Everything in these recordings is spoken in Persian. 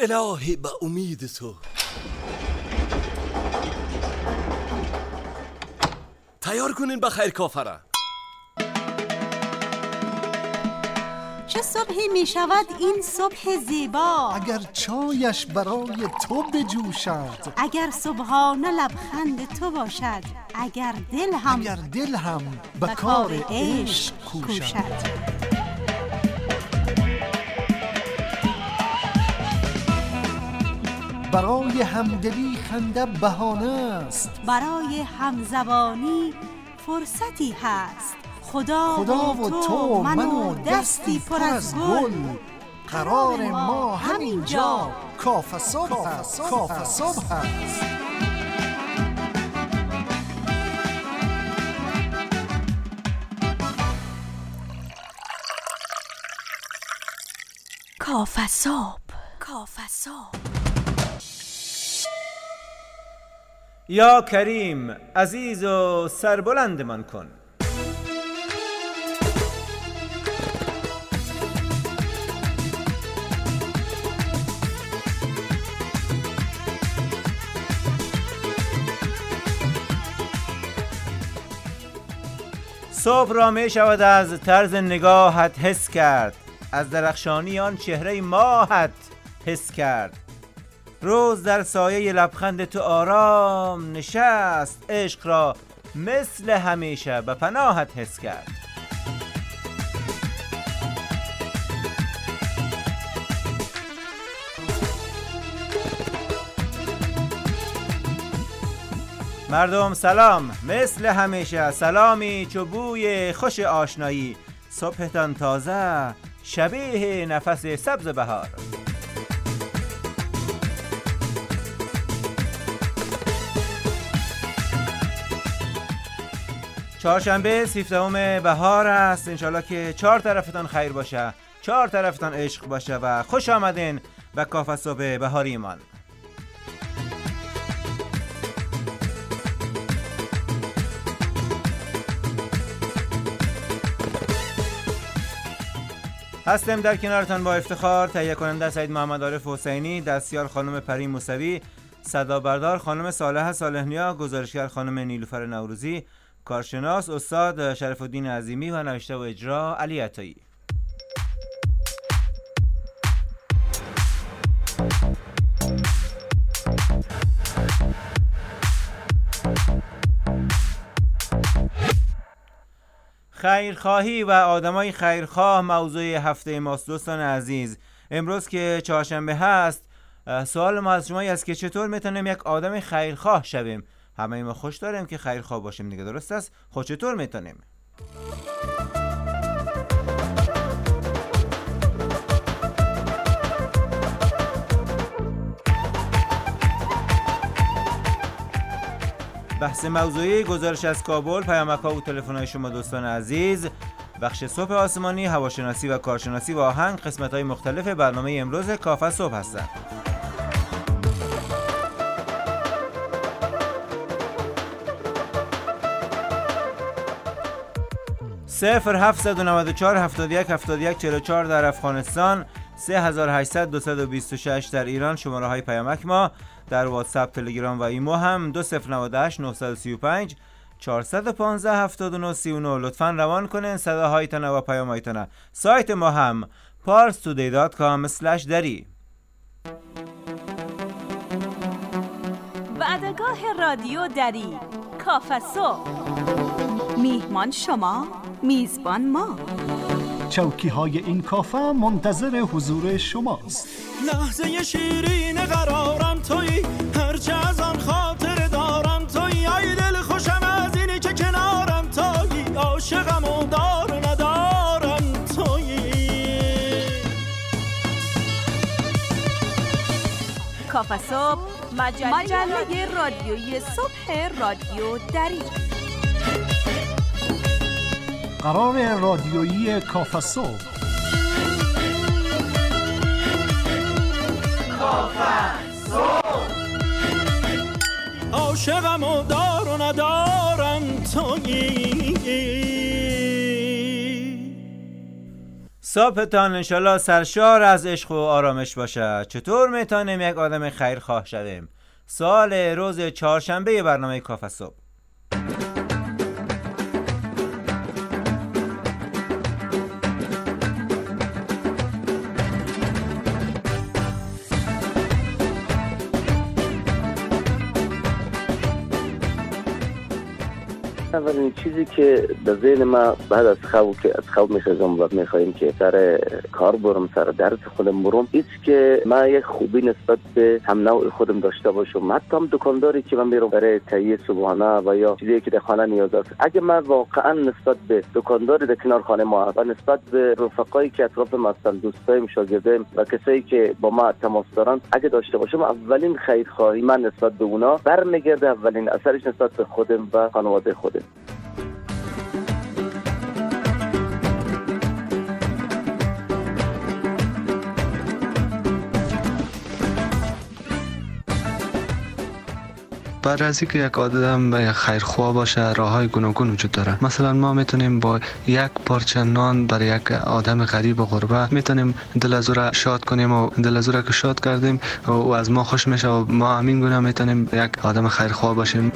الهی به امید تو. تیار کنین بخیر کافره. چه صبحی می شود این صبح زیبا، اگر چایش برای تو بجوشد، اگر صبحانه لبخند تو باشد، اگر دل هم به کار عشق کوشد. برای همدلی خنده بهانه است، برای همزبانی فرصتی هست. خدا و تو من و دستی پر از گل، قرار ما همینجا کافه صبح است. کافه صبح. یا کریم عزیز و سربلند من کن. صبح را می شود از طرز نگاهت حس کرد، از درخشانی آن چهره ماهت حس کرد. روز در سایه لبخند تو آرام نشست، عشق را مثل همیشه به پناهت حس کرد. مردم سلام، مثل همیشه سلامی چو بوی خوش آشنایی، صبحتان تازه شبیه نفس سبز بهار. چهارشنبه 17 بهار است. انشالله که 4 طرفتان خیر باشه، 4 طرفتان عشق باشه و خوش آمدین به کافه صبح بهاری من. هستم در کنارتان با افتخار. تهیه کننده سید محمد عارف حسینی، دستیار خانم پری موسوی، صدا بردار خانم صالحه صالح‌نیا، گزارشگر خانم نیلوفر نوروزی، کارشناس استاد شرف الدین عظیمی و نوشته و اجرا علی عطایی. خیرخواهی و آدمای خیرخواه موضوع هفته ماست. دوستان عزیز، امروز که چهارشنبه هست، سوال ما از شما است که چطور میتونیم یک آدم خیرخواه شویم؟ همه ما خوش داریم که خیرخواه باشیم دیگه، درست است؟ خود چطور میتونیم؟ بحث موضوعی، گزارش از کابل، پیامک‌ها و تلفن‌های شما دوستان عزیز. بخش صبح آسمانی، هواشناسی و کارشناسی و آهنگ قسمت‌های مختلف برنامه امروز کافه صبح هستند. 0794 71 71 44 در افغانستان، 3800 226 در ایران شماره های پیامک ما. در واتساپ، تلگرام و ایمو هم 2098 935 415 79 39. لطفاً روان کنین صداهایتان و پیامهایتان. سایت ما هم parstoday.com/dari. وعدگاه رادیو دری، کافه صبح. میهمان شما، میزبان ما. چوکی های این کافه منتظر حضور شماست. لحظه شیرین قرارم تویی، هرچه از آن خاطر دارم تویی. ای دل خوشم از اینی که کنارم تویی، عاشقم و دار و ندارم تویی. کافه صبح، مجله رادیویی صبح رادیو دری. قرار رادیویی کافه صبح. کافه صبح. عاشقم و دار و ندارم تویی. صبحتان انشالله سرشار از عشق و آرامش باشه. چطور میتونیم یک آدم خیرخواه شویم؟ سوال روز چهارشنبه برنامه کافه صبح. اولین چیزی که به ذهن ما بعد از خواب میخیزم و میخوایم که سر کار برم، سر درس خودم برم، ایست که ما یک خوبی نسبت به هم نوع خودم داشته باشم. حتی هم دکانداری که من میرم برای تهیه صبحانه و یا چیزی که در خانه نیاز است، اگه من واقعا نسبت به دکانداری در کنار خانه ما و نسبت به رفقایی که اطراف ما هستند، دوستایم، شاگردایم و کسایی که با ما تماس دارن، اگه داشته باشم، اولین خیرخواهی من نسبت به اونا برمیگرده، اولین اثرش نسبت به خودم و خانواده خودم. بعد از اینکه یک آدم خیرخواه باشه، راههای گوناگون وجود داره. مثلا ما میتونیم با یک پارچه نان برای یک آدم غریب و غربه میتونیم دل از او را شاد کنیم و دل از او را که شاد کردیم و از ما خوش میشه و ما همین گونه میتونیم یک آدم خیرخواه باشیم.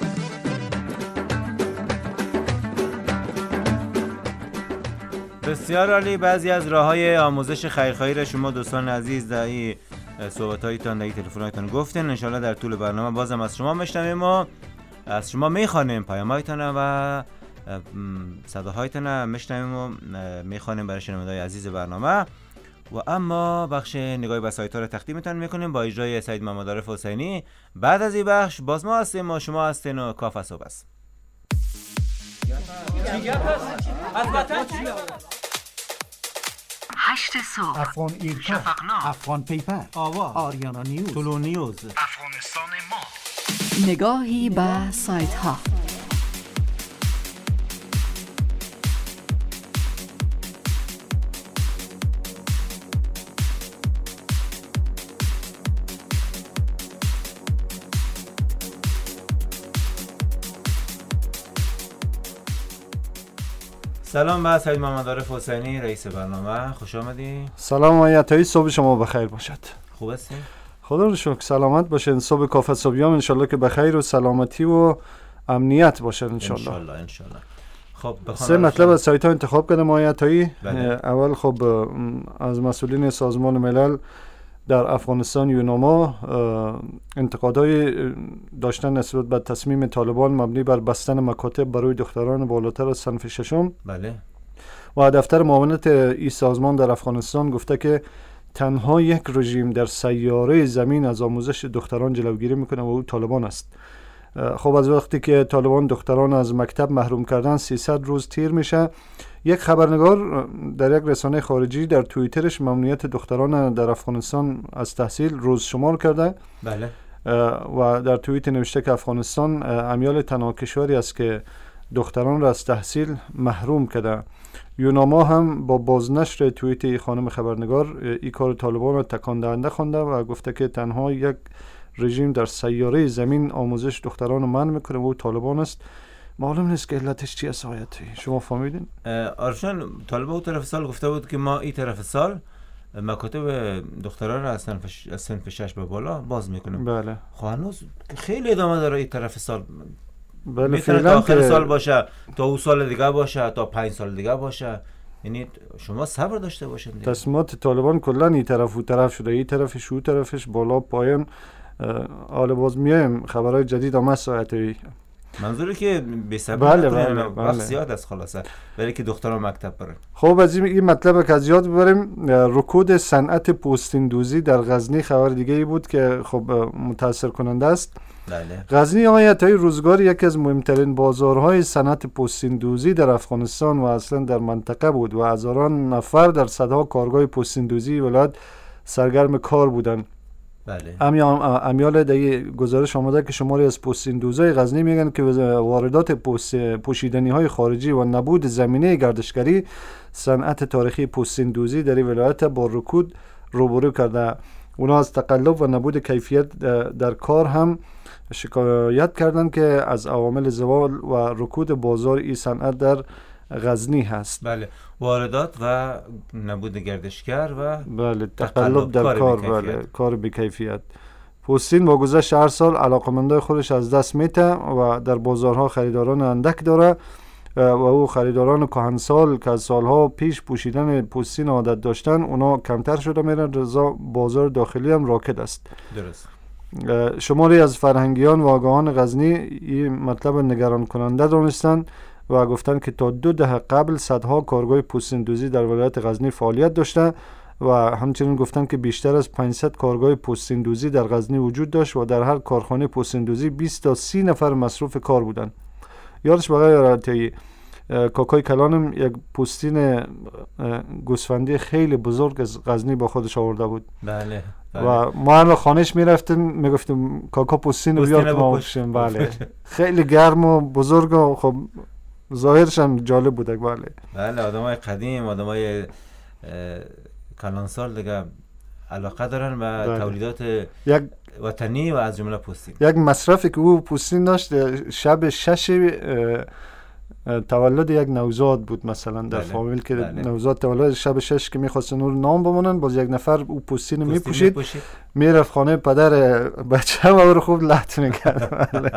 بسیار عالی. بعضی از راههای آموزش خیرخواهی را شما دوستان عزیز در این صحبت‌هایتان، در تلفن‌هایتان گفتین. انشالله در طول برنامه بازم از شما میشنویم و از شما میخوانیم، پیام‌هایتان و صداهایتان میشنویم و میخوانیم برای شنوندگان عزیز برنامه. و اما بخش نگاهی به سایت‌ها را تقدیمتان میکنیم با اجرای سید محمد عارف حسینی. بعد از این بخش باز ما هستیم و شما هستین و کافه صبح است. 8 صبح، افغان ایرکا، افغان پیپر، آواز، آریانا نیوز، طلو نیوز، افغانستان ما. نگاهی به سایت ها. سلام به سید محمد عارف حسینی، رئیس برنامه. خوش آمدی. سلام و عطایی، صبح شما بخیر باشد. خوب هستی؟ خدا رو شکر، سلامت باشین. صبح کافه صبحیام انشالله که بخیر و سلامتی و امنیت باشه انشالله. انشالله. خب سه مطلب از سایت ها انتخاب کردم عطایی. اول خب از مسئولین سازمان ملل در افغانستان یوناما انتقادهای داشتن نسبت به تصمیم طالبان مبنی بر بستن مکاتب برای دختران بالاتر از صنف ششم. بله. و دفتر معاونت این سازمان در افغانستان گفته که تنها یک رژیم در سیاره زمین از آموزش دختران جلوگیری میکنه و او طالبان است. خب از وقتی که طالبان دختران از مکتب محروم کردن 300 روز تیر میشه. یک خبرنگار در یک رسانه خارجی در توییترش ممنوعیت دختران در افغانستان از تحصیل روز شمار کرده. بله. و در توییت نوشته که افغانستان امیال تنها کشوری است که دختران را از تحصیل محروم کرده. یوناما هم با بازنشر توییت ای خانم خبرنگار این کار طالبان را تکان دهنده خوانده و گفته که تنها یک رژیم در سیاره زمین آموزش دختران رو منع میکنه و او طالبان است. معلوم نیست که علتش چی است. شما فهمیدین؟ آرشان طالبان اون طرف سال گفته بود که ما این طرف سال مکاتب دختران را از صنف 6 به بالا باز میکنیم. بله. هنوز خیلی ادامه داره این طرف سال. بله، میتونه تا آخر سال باشه، تا او سال دیگه باشه، تا 5 سال دیگه باشه. یعنی شما صبر داشته باشید. تصمیمات طالبان کلا این طرف و طرف شده، این طرفش و طرفش، بالا پایین. حالا باز میایم خبرهای جدید هم هست ساعتی. منظوری که بی صبر بله. وقت زیاد از خلاصه برای که دختران مکتب برن. خب از این مطلب که از یاد ببریم، رکود صنعت پوستین دوزی در غزنی خبر دیگه ای بود که خب متاثر کننده است. بله. غزنی آیتای روزگار یکی از مهمترین بازارهای صنعت پوستین دوزی در افغانستان و اصلا در منطقه بود و هزاران نفر در صدها کارگاه پوستین دوزی ولایت سرگرم کار بودند. بله. امیال در گزارش آمده که شماری از پوستین دوزای غزنی میگن که واردات پوشیدنی های خارجی و نبود زمینه گردشگری صنعت تاریخی پوستین دوزی در ولایت با رکود روبرو کرده. اونا از تقلب و نبود کیفیت در کار هم شکایت کردند که از عوامل زوال و رکود بازار این صنعت در غزنی هست. بله، واردات و نبود گردشگر و بله، تقلب در کار، بله، کار بی‌کیفیت. پوستین با گذشت هر سال علاقمندای خودش از دست میته و در بازارها خریداران اندک داره و او خریداران کهنسال که از سالها پیش پوشیدن پوستین عادت داشتن اونا کمتر شده میرن، رضا بازار داخلی هم راکد است. درست. شماری از فرهنگیان و آگاهان غزنی این مطلب نگران کننده دانستن و گفتن که تا 2 دهه قبل صدها کارگاه پوستین دوزی در ولایت غزنی فعالیت داشته و همچنین گفتن که بیشتر از 500 کارگاه پوستین دوزی در غزنی وجود داشت و در هر کارخانه پوستین دوزی 20 تا 30 نفر مصروف کار بودن. یادش بغیر کاکای کلانم یک پوستین گوسفندی خیلی بزرگ از غزنی با خودش آورده بود. بله. و ما هم خانهش میرفتیم میگفتیم کاکا پوستین بیار که ما بپوشیم. بله. خیلی گرم و بزرگ و خب ظاهرش هم جالب بوده. بله، آدمای قدیم، آدمای کلانسال دیگه علاقه دارن و تولیدات یک وطنی و از جمله پوستین. یک مصرفی که او پوستین داشت شب 6 تولد یک نوزاد بود مثلا در فامیل که نوزاد تولد شب 6 که میخواستن اون نام بمونن، باز یک نفر او پوستین میپوشید میرفت خانه پدر بچه و رو خوب لحت میکرد.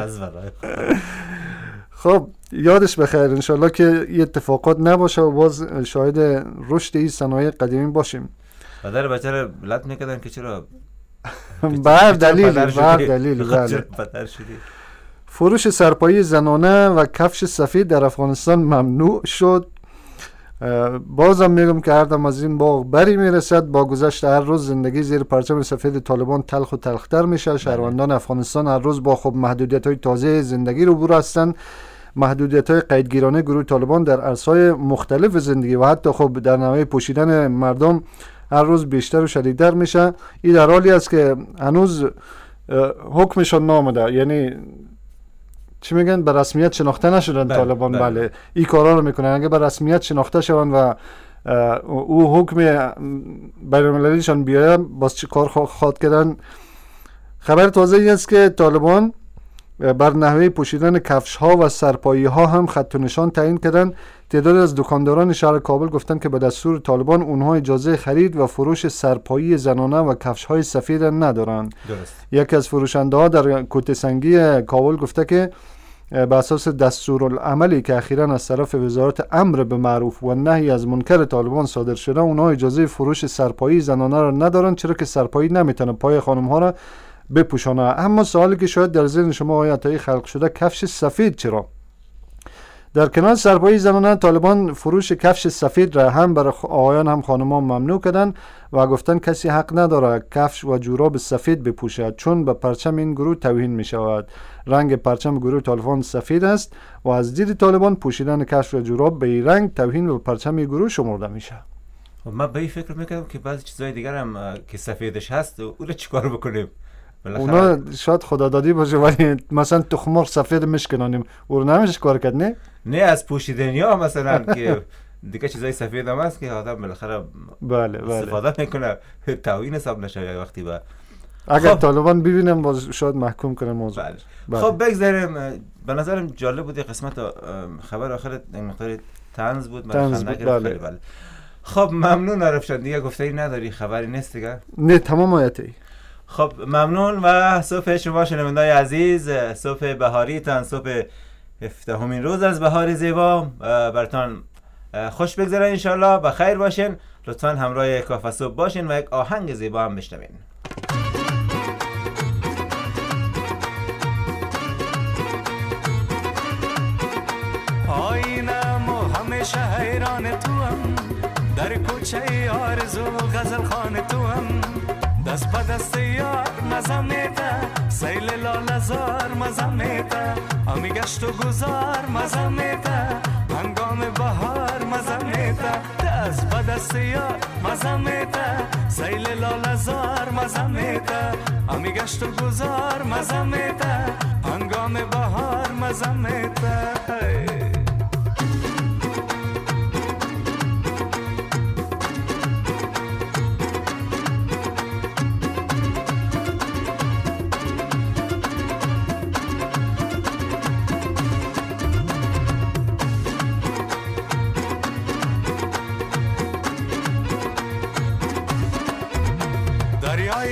خب یادش بخیر، انشالله که این اتفاقات نباشه و باز شاهد رشد این صنایع قدیمی باشیم. پدر بچه رو لحت میکردن که چرا بر دلیل پدر شدی. فروش سرپایی زنانه و کفش سفید در افغانستان ممنوع شد. بازم میگم که هر دم از این باغ بری میرسد. با گذشت هر روز زندگی زیر پرچم سفید طالبان تلخ و تلختر میشه. شهروندان افغانستان هر روز با خب محدودیت‌های تازه زندگی روبرو هستند. محدودیت‌های قیدگیرانه گروه طالبان در عرصه‌های مختلف زندگی و حتی خب در نوع پوشیدن مردم هر روز بیشتر و شدیدتر میشه. این در حالی است که هنوز حکمشون نامده، یعنی چی میگن، به رسمیت شناخته نشدن طالبان. بله این کارا رو میکنن. اگه به رسمیت شناخته شون و او حکم بین‌المللیشان بیاید باز چی کار خواهد کردن. خبر تازه ای است که طالبان بر نحوه پوشیدن کفش ها و سرپایی ها هم خط و نشان تعیین کردن. تعدادی از دکانداران شهر کابل گفتن که به دستور طالبان اونها اجازه خرید و فروش سرپایی زنانه و کفش های سفید ندارند. یکی از فروشنده ها در کوته سنگی کابل گفته که به اساس دستورالعملی که اخیراً از طرف وزارت امر به معروف و نهی از منکر طالبان صادر شده، اونها اجازه فروش سرپایی زنانه را ندارند، چرا که سرپایی نمیتونه پای خانم ها را بپوشانه. اما سوالی که شاید در ذهن شما آقای عطایی خلق شده، کفش سفید چرا؟ در کنار سرپایی زنانه طالبان فروش کفش سفید را هم برای آقایان هم خانمان ممنوع کردن و گفتن کسی حق نداره کفش و جوراب سفید بپوشد چون به پرچم این گروه توهین می شود. رنگ پرچم گروه طالبان سفید است و از دید طالبان پوشیدن کفش و جوراب به این رنگ توهین به پرچم گروه شمرده میشه. من به این فکر میکردم که بعضی چیزای دیگر هم که سفیدش هست او رو چیکار بکنیم؟ اونا شاید خدادادی باشه ولی مثلا تخمر سفید میشکنانیم او رو نمیشه کار کرد. نه از پوشیدنی ها مثلا که دیگه چیزای سفید هم هست که آدم بالاخره استفاده میکنه توهین حساب نشه وقتی با اگر طالبان ببینم باز شاید محکوم کنه موضوع. خب بگذاریم. به نظرم جالب بود قسمت خبر آخر این مقدار طنز بود. بله. خب ممنون عرفشان، دیگه گفته‌ای نداری، خبری نیست دیگه؟ نه تمام آیتی. خب ممنون و صبح شما شنوندای عزیز، صبح بهاریتان، صبح 17مین روز از بهار زیبا براتون خوش بگذره انشالله، بخیر باشین. لطفاً همراه کافه صبح باشین و یک آهنگ زیبا هم بشنوین. آینم و همیشه حیران تو هم، در کوچه آرزو غزل خان تو هم، دست به دست یار مزه میده، سیل لاله زار مزه میده، امی گشت و گذار مزه میده، هنگام بهار مزه میده، دست به دست یار مزه میده، سیل لاله زار مزه میده، امی گشت و گذار مزه میده، هنگام بهار مزه میده.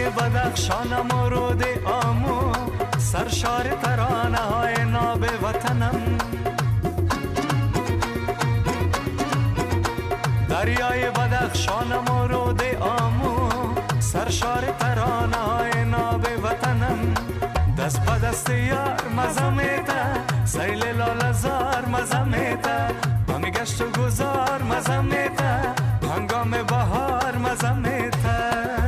بدخشانم و رود آمو سرشار ترانه های ناب وطنم دریای بدخشانم و رود آمو سرشار ترانه های ناب وطنم دست به دست یار مزمیتا سیل لالزار مزمیتا همی گشت و گذار مزمیتا هنگام بهار مزمیتا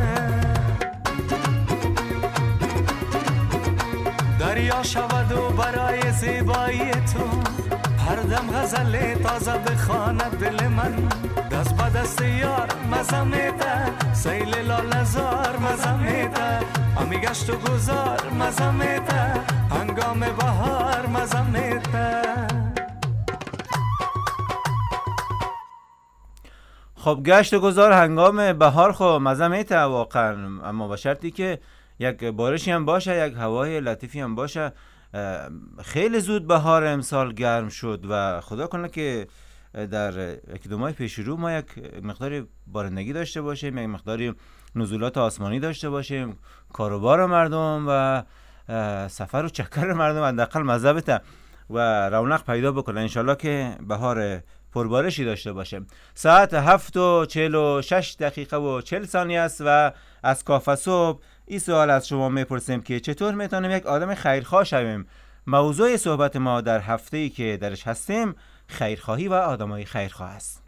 دریا شود و برای زیبایی تو هر دم غزل تازه بخواند دل من دست به دست یار مزه میده سیل لالزار مزه میده همی گشت و گذار مزه میده هنگام بهار مزه میده. خب گشت و گذار هنگام بهار خب مزه میده واقعا، اما با شرطی که یک بارشی هم باشه، یک هوای لطیفی هم باشه. خیلی زود بهار امسال گرم شد و خدا کنه که در یک دو ماه پیش رو ما یک مقداری بارندگی داشته باشیم، یک مقداری نزولات آسمانی داشته باشیم، کاروبار مردم و سفر و چکر مردم حداقل مزه بده و رونق پیدا بکنه. انشالله که بهار پربارشی داشته باشه. ساعت 7:46 و 40 ثانیه است و از کافه صبح این سوال از شما میپرسیم که چطور میتونیم یک آدم خیرخواه شویم. موضوع صحبت ما در هفته‌ای که درش هستیم خیرخواهی و آدمای خیرخواه است.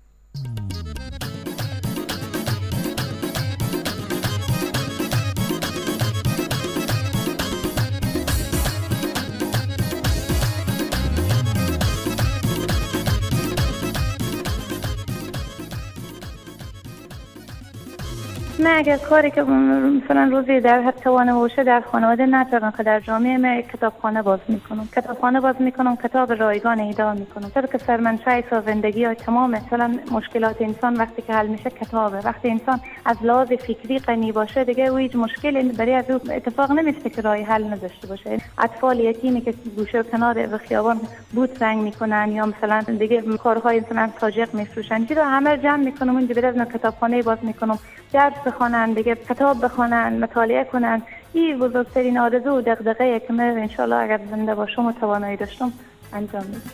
من اگر کاری که مثلا روزی در حد توانه باشه در خانواده ندارم که در جامعه من کتابخانه باز میکنم، کتاب رایگان ایجاد میکنم. چرا که سرمنشأ زندگی های تمام مثلا مشکلات انسان وقتی که حل میشه کتابه. وقتی انسان از لحاظ فکری غنی باشه دیگه او هیچ مشکلی برای از او اتفاق نمیفته که راه حل نداشته باشه. اطفال یتیمی که گوشه و کنار خیابان بود رنگ میکنن یا مثلا دیگه کارهای مثلا ساجق میفروشن، چیزا همه جمع میکنم اونجا برای کتابخانه باز میکنم، درس بخونن، دیگه کتاب بخونن، مطالعه کنن. این بزرگترین آرزو و دغدغه‌ای که من ان شاء الله اگر زنده باشم و توانایی داشتم انجام میدم.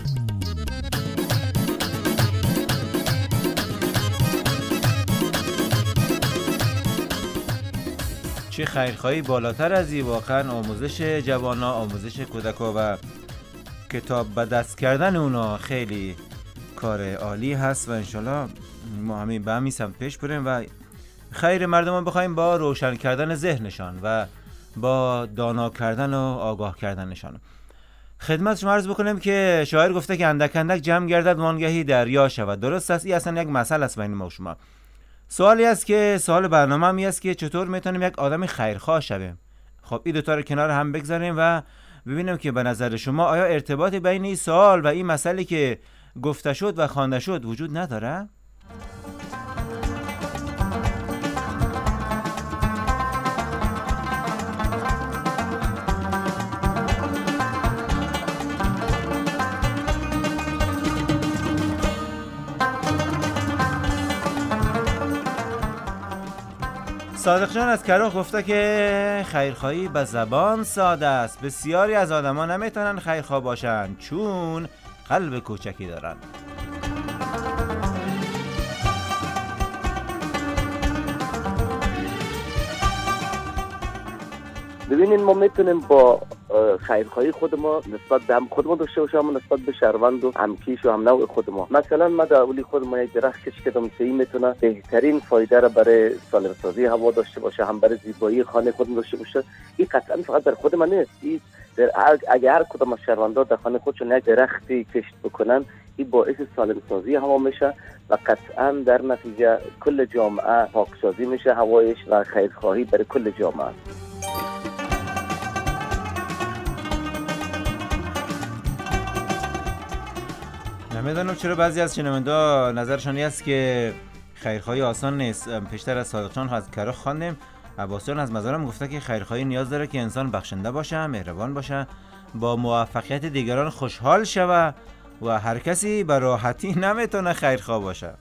چه خیرخواهی بالاتر از این؟ واقعا آموزش جوانا، آموزش کودکا و کتاب به دست کردن اونا خیلی کار عالی هست و انشالله ما همین به همین سمت پیش بریم و خیر مردم بخوایم با روشن کردن ذهنشان و با دانا کردن و آگاه کردنشان. خدمت شما عرض بکنم که شاعر گفته که اندک اندک جمع گردد وانگهی دریا شود. درست است، این اصلا یک مسئله است بین ما و شما. سوالی است که سوال برنامه می است که چطور میتونیم یک آدم خیرخواه شویم. خب این دوتا رو کنار هم بگذاریم و ببینیم که به نظر شما آیا ارتباطی بین این سوال و این مسئله که گفته شد و خوانده شد وجود نداره؟ صادق جان از کراخ گفته که خیرخواهی به زبان ساده است. بسیاری از آدما نمیتونن خیرخواه باشن چون قلب کوچکی دارن. ببینید ما میتونیم با خیرخواهی خود ما نسبت به هم خود ما داشته باشیم، نسبت به شهروند و همکیش و هم نوع خود ما. مثلا ما در اولی خود ما یک درخت کش کردم که این میتونه بهترین فایده را برای سالم سازی هوا داشته باشه، هم برای زیبایی خانه خود داشته باشه. این قطعا فقط در خود ما نیست، این اگر هر کدام از شهروندان در خانه خودشون یک درختی کشت بکنن این باعث سالم سازی هوا میشه و قطعا در نتیجه کل جامعه پاکسازی میشه هوایش و خیرخواهی برای کل جامعه. نمیدونم چرا بعضی از شنوندا نظرشان است که خیرخواهی آسان نیست. پیشتر از صادق جان از کراخ خواندیم، عباس جان از مزارم گفته که خیرخواهی نیاز داره که انسان بخشنده باشه، مهربان باشه، با موفقیت دیگران خوشحال شوه و هر کسی به راحتی نمیتونه خیرخواه باشه.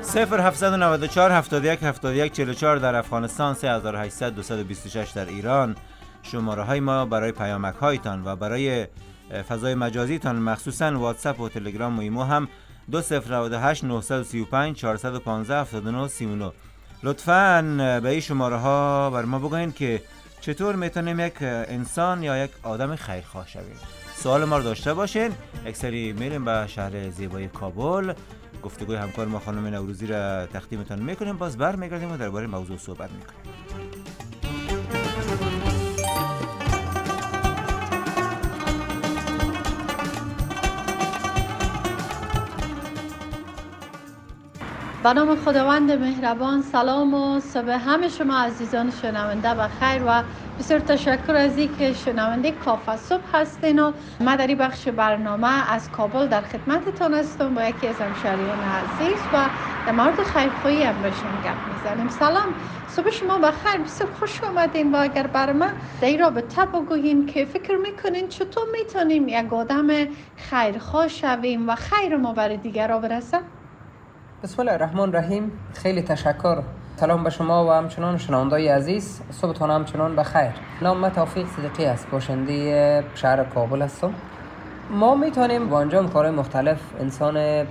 0794 71 71 44 در افغانستان، 3800 226 در ایران. شماره های ما برای پیامک هایتان و برای فضای مجازی تان مخصوصا واتساپ و تلگرام و ایمو هم 2098 935 415 79 39. لطفاً به این شماره ها بر ما بگوین که چطور میتونیم یک انسان یا یک آدم خیرخواه شویم. سوال ما رو داشته باشین. یک سری میریم به شهر زیبای کابل، گفتگوی همکار ما خانم نوروزی را تقدیمتان میکنیم، باز برمیگردیم و درباره موضوع صحبت میکنیم. به نام خداوند مهربان. سلام و صبح همه شما عزیزان شنونده بخیر و بسیار تشکر از اینکه شنونده کافه صبح هستین و ما در این بخش برنامه از کابل در خدمتتان هستم با یکی از همشهریان عزیز و در مورد خیرخواهی امروزشون گپ میزنیم. سلام، صبح شما بخیر، بسیار خوش آمدین و اگر بر من در این رابطه بگوین که فکر میکنین چطور میتونیم یک آدم خیرخواه شویم و خیر ما برای دیگران برسه؟ بسم الله الرحمن الرحیم. خیلی تشکر. سلام به شما و همچنان شنوندای عزیز، صبحتون همچنان بخیر. نام من توفیق صدیقی است، باشنده شهر کابل هستم. ما میتونیم با انجام کارهای مختلف انسان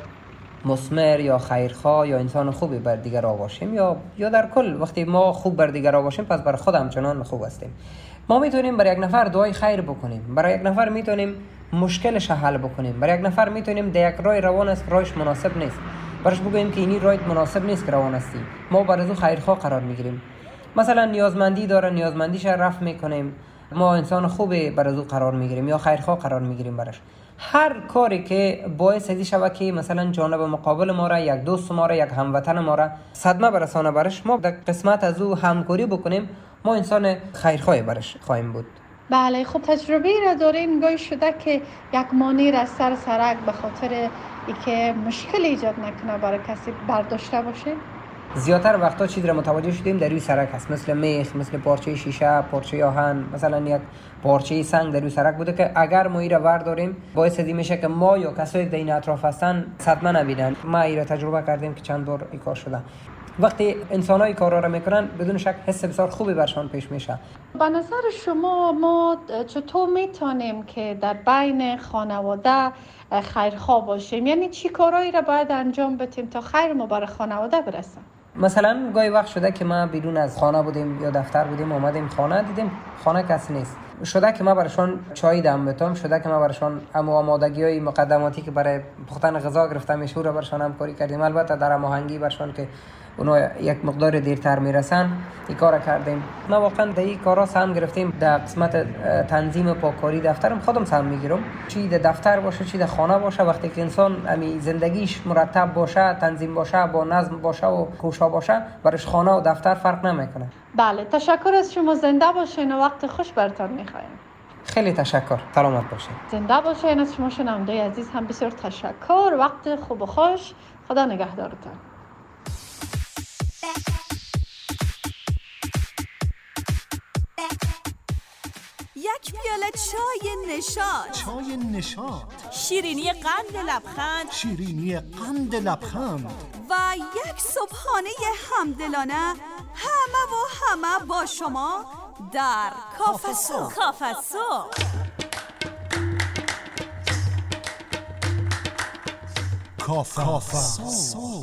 مثمر یا خیرخواه یا انسان خوبی بر دیگران باشیم یا در کل وقتی ما خوب بر دیگران باشیم پس بر خود همچنان خوب هستیم. ما میتونیم برای یک نفر دعای خیر بکنیم، برای یک نفر میتونیم مشکلش حل بکنیم، برای یک نفر میتونیم در یک راه روان است راهش مناسب نیست برش بگوییم که اینی رایت مناسب نیست که روان هستی، ما برای او خیرخواه قرار میگیریم. مثلا نیازمندی داره، نیازمندیش رفع میکنیم، ما انسان خوبی برای او قرار میگیریم یا خیرخواه قرار میگیریم برش. هر کاری که باعث ازی شود که مثلا جانب مقابل ما را، یک دوست ما را، یک هموطن ما را صدمه برسانه برش، ما در قسمت از او همکاری بکنیم، ما انسان خیرخواه برش خواهیم بود. بله، خب تجربه را دارین گاهی شده که یک مانع از سر سرک به خاطر که مشکل ایجاد نکنه برای کسی برداشته باشه؟ زیادتر وقتا چیزی را متوجه شدیم در روی سرک هست، مثل میخ، مثل پارچه شیشه، پارچه آهن، مثلا یک پارچه سنگ در روی سرک بوده که اگر ما این را ورداریم باعث ازی میشه که ما یا کسایی که در این اطراف هستن صدمه نبینن. ما این را تجربه کردیم که چند بار این کار شده. وقتی انسان‌ها این کارا را میکنن بدون شک حس بسیار خوبی برشان پیش میشه. به نظر شما ما چطور میتونیم که در بین خانواده خیرخواه باشیم؟ یعنی چی کارهایی را باید انجام بدیم تا خیر ما برای خانواده برسه؟ مثلا گاهی وقت شده که ما بیرون از خانه بودیم یا دفتر بودیم، اومدیم خانه دیدیم خانه کسی نیست، شده که ما براشون چای دم بتم، شده که ما براشون آمادگی‌های مقدماتی که برای پختن غذا گرفتم میشه رو براشون همکاری کردیم. البته در هماهنگی براشون که اونا یک مقدار دیرتر میرسن این کارا کردیم. ما واقعا در این کارا سهم گرفتیم. در قسمت تنظیم پاککاری دفترم خودم سهم میگیرم، چی در دفتر باشه چی در خانه باشه. وقتی که انسان امی زندگیش مرتب باشه، تنظیم باشه، با نظم باشه و کوشا باشه، برش خانه و دفتر فرق نمیکنه. بله، تشکر از شما. زنده باشین و وقت خوش براتون میخوایم. خیلی تشکر. سلامت باشین. زنده باشین. از شما شنونده عزیز هم بسیار تشکر. وقت خوب و خوش. خدا نگهدارتون. یک پیاله چای نشاط، چای نشاط، شیرینی قند لبخند، شیرینی قند لبخند و یک صبحانه همدلانه، همه و همه با شما در کافه صبح. کافه صبح. کافه صبح.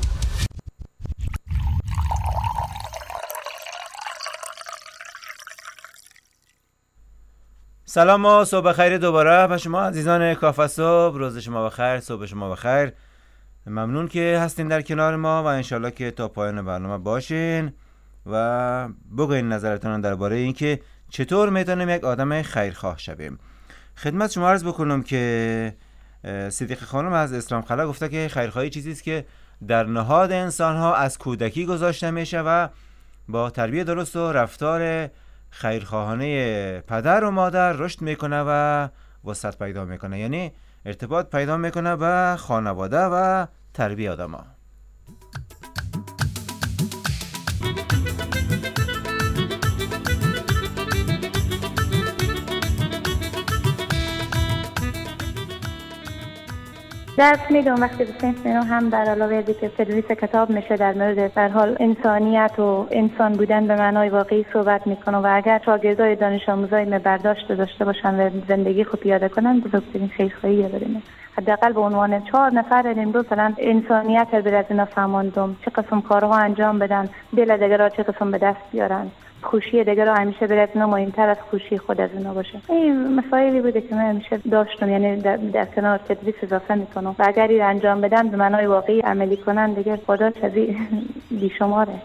سلام و صبح خیر دوباره به شما عزیزان کافه صبح. روز شما بخیر، صبح شما بخیر. ممنون که هستین در کنار ما و انشالله که تا پایان برنامه باشین و بگوین نظرتون درباره این که چطور میتونیم یک آدم خیرخواه شویم. خدمت شما عرض بکنم که صدیق خانم از اسلام خلا گفته که خیرخواهی چیزی است که در نهاد انسان ها از کودکی گذاشته میشه و با تربیت درست و رفتار خیرخواهانه پدر و مادر رشد میکنه و وسعت پیدا میکنه، یعنی ارتباط پیدا میکنه به خانواده و تربیت آدم‌ها. درس میدم وقتی به صنف میرم، هم در علاوه از اینکه تدریس کتاب میشه در مورد در حال انسانیت و انسان بودن به معنای واقعی صحبت میکنم و اگر شاگردای دانش آموزای من برداشت داشته باشن و زندگی خود پیاده کنن بزرگترین خیرخواهی داریم. حداقل به عنوان 4 نفر امروز مثلا انسانیت رو از اینا فهماندم، چه قسم کارها انجام بدن، دل دیگر را چه قسم به دست بیارن، خوشی دیگر را همیشه برای اینا مهمتر از خوشی خود از اینا باشه. این مسائلی بوده که من همیشه داشتم، یعنی در کنار تدریس اضافه میکنم و اگر این انجام بدن به معنای واقعی عملی کنن دیگر خدا چیزی بیشماره.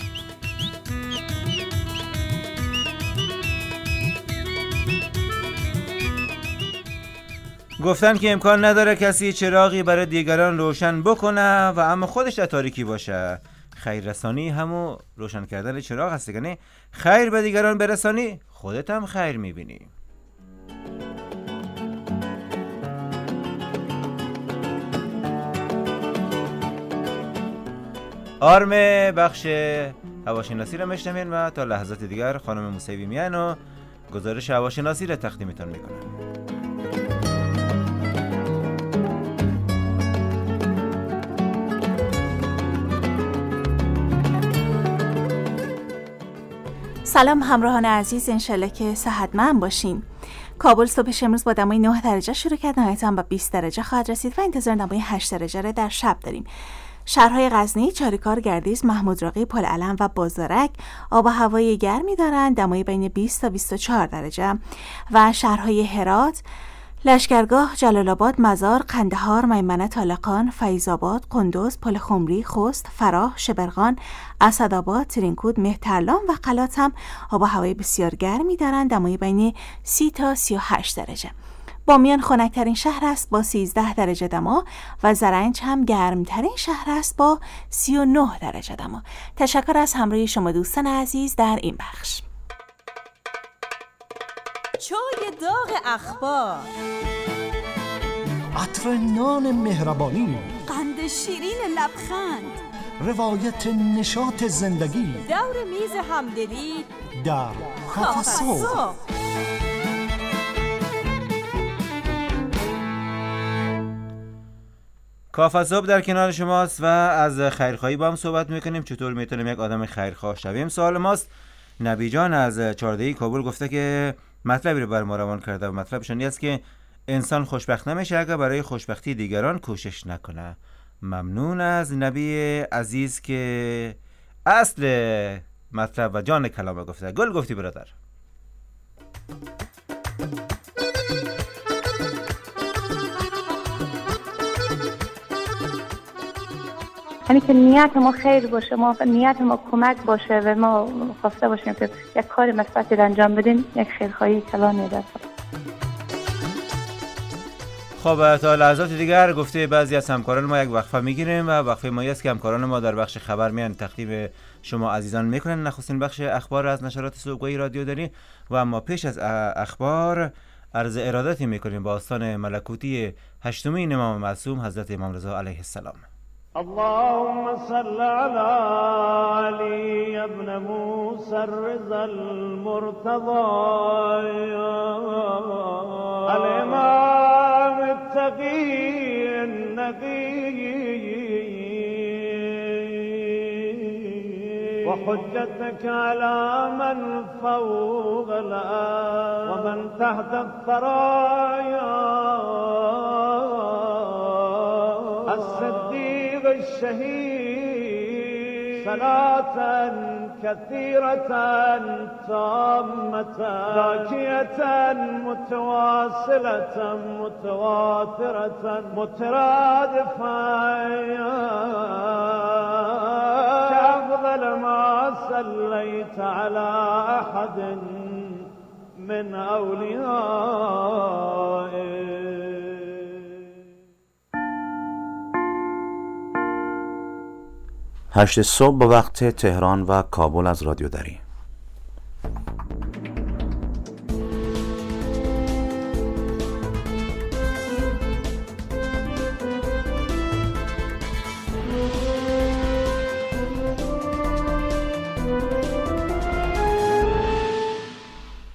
گفتن که امکان نداره کسی چراغی برای دیگران روشن بکنه و اما خودش در تاریکی باشه. خیررسانی همون روشن کردن چراغ هست، یعنی خیر به دیگران برسانی خودت هم خیر میبینی. آرم بخش هواشناسی رو میشنوین و تا لحظات دیگر خانم موسوی میان و گزارش هواشناسی رو تقدیمتون میکنن. سلام همراهان عزیز، انشالله که صحتمند باشین. کابل صبحش امروز با دمای 9 درجه شروع کرد، نهایتاً با 20 درجه خواهد رسید و انتظار دمای 8 درجه را در شب داریم. شهرهای غزنی، چاریکار، گردیز، محمود راقی، پل علم و بازارک آب و هوای گرمی دارند، دمای بین 20 تا 24 درجه و شهرهای هرات، لشکرگاه، جلال آباد، مزار، قندهار، میمنه، طالقان، فیض‌آباد، قندوز، پل خمری، خوست، فراه، شبرغان، اسدآباد، ترینکود، مهترلام و قلات هم آب و هوای بسیار گرمی دارند، دمای بین 30 تا 38 درجه. بامیان خنک‌ترین شهر است با 13 درجه دما و زرنج هم گرمترین شهر است با 39 درجه دما. تشکر از همراهی شما دوستان عزیز در این بخش. چای داغ اخبار، عطر نان مهربانی، قند شیرین لبخند، روایت نشاط زندگی، دور میز همدلی در کافه صبح. کافه صبح در کنار شماست و از خیرخواهی با هم صحبت میکنیم. چطور میتونیم یک آدم خیرخواه شویم؟ سوال ماست. نبی جان از 14 کابل گفته که مطلبی رو بر ما روان کرده و مطلبش این است که انسان خوشبخت نمیشه اگر برای خوشبختی دیگران کوشش نکنه. ممنون از نبی عزیز که اصل مطلب و جان کلام گفته. گل گفتی برادر. یعنی که نیت ما خیر باشه، ما نیت ما کمک باشه و ما خواسته باشیم که یک کار مثبتی انجام بدیم، یک خیرخواهی کلانی دست. خب تا لحظات دیگر گفته بعضی از همکاران ما یک وقفه میگیریم و وقفه ما است که همکاران ما در بخش خبر میان تقدیم شما عزیزان میکنن. نخستین بخش اخبار از نشرات صبحگاهی رادیو داری و اما پیش از اخبار عرض ارادتی میکنیم با آستان ملکوتی هشتمین امام معصوم حضرت امام رضا علیه السلام. اللهم صل على علي ابن موسى الرضا المرتضى الإمام التقي النبي وحجتك على من فوق الأرض ومن تحت الثرايا الصديق الشهيد صلاة كثيرة تامة زاكية متواصلة متواترة مترادفة كأفضل ما صليت على أحد من أوليائك. 8 صبح به وقت تهران و کابل از رادیو دری.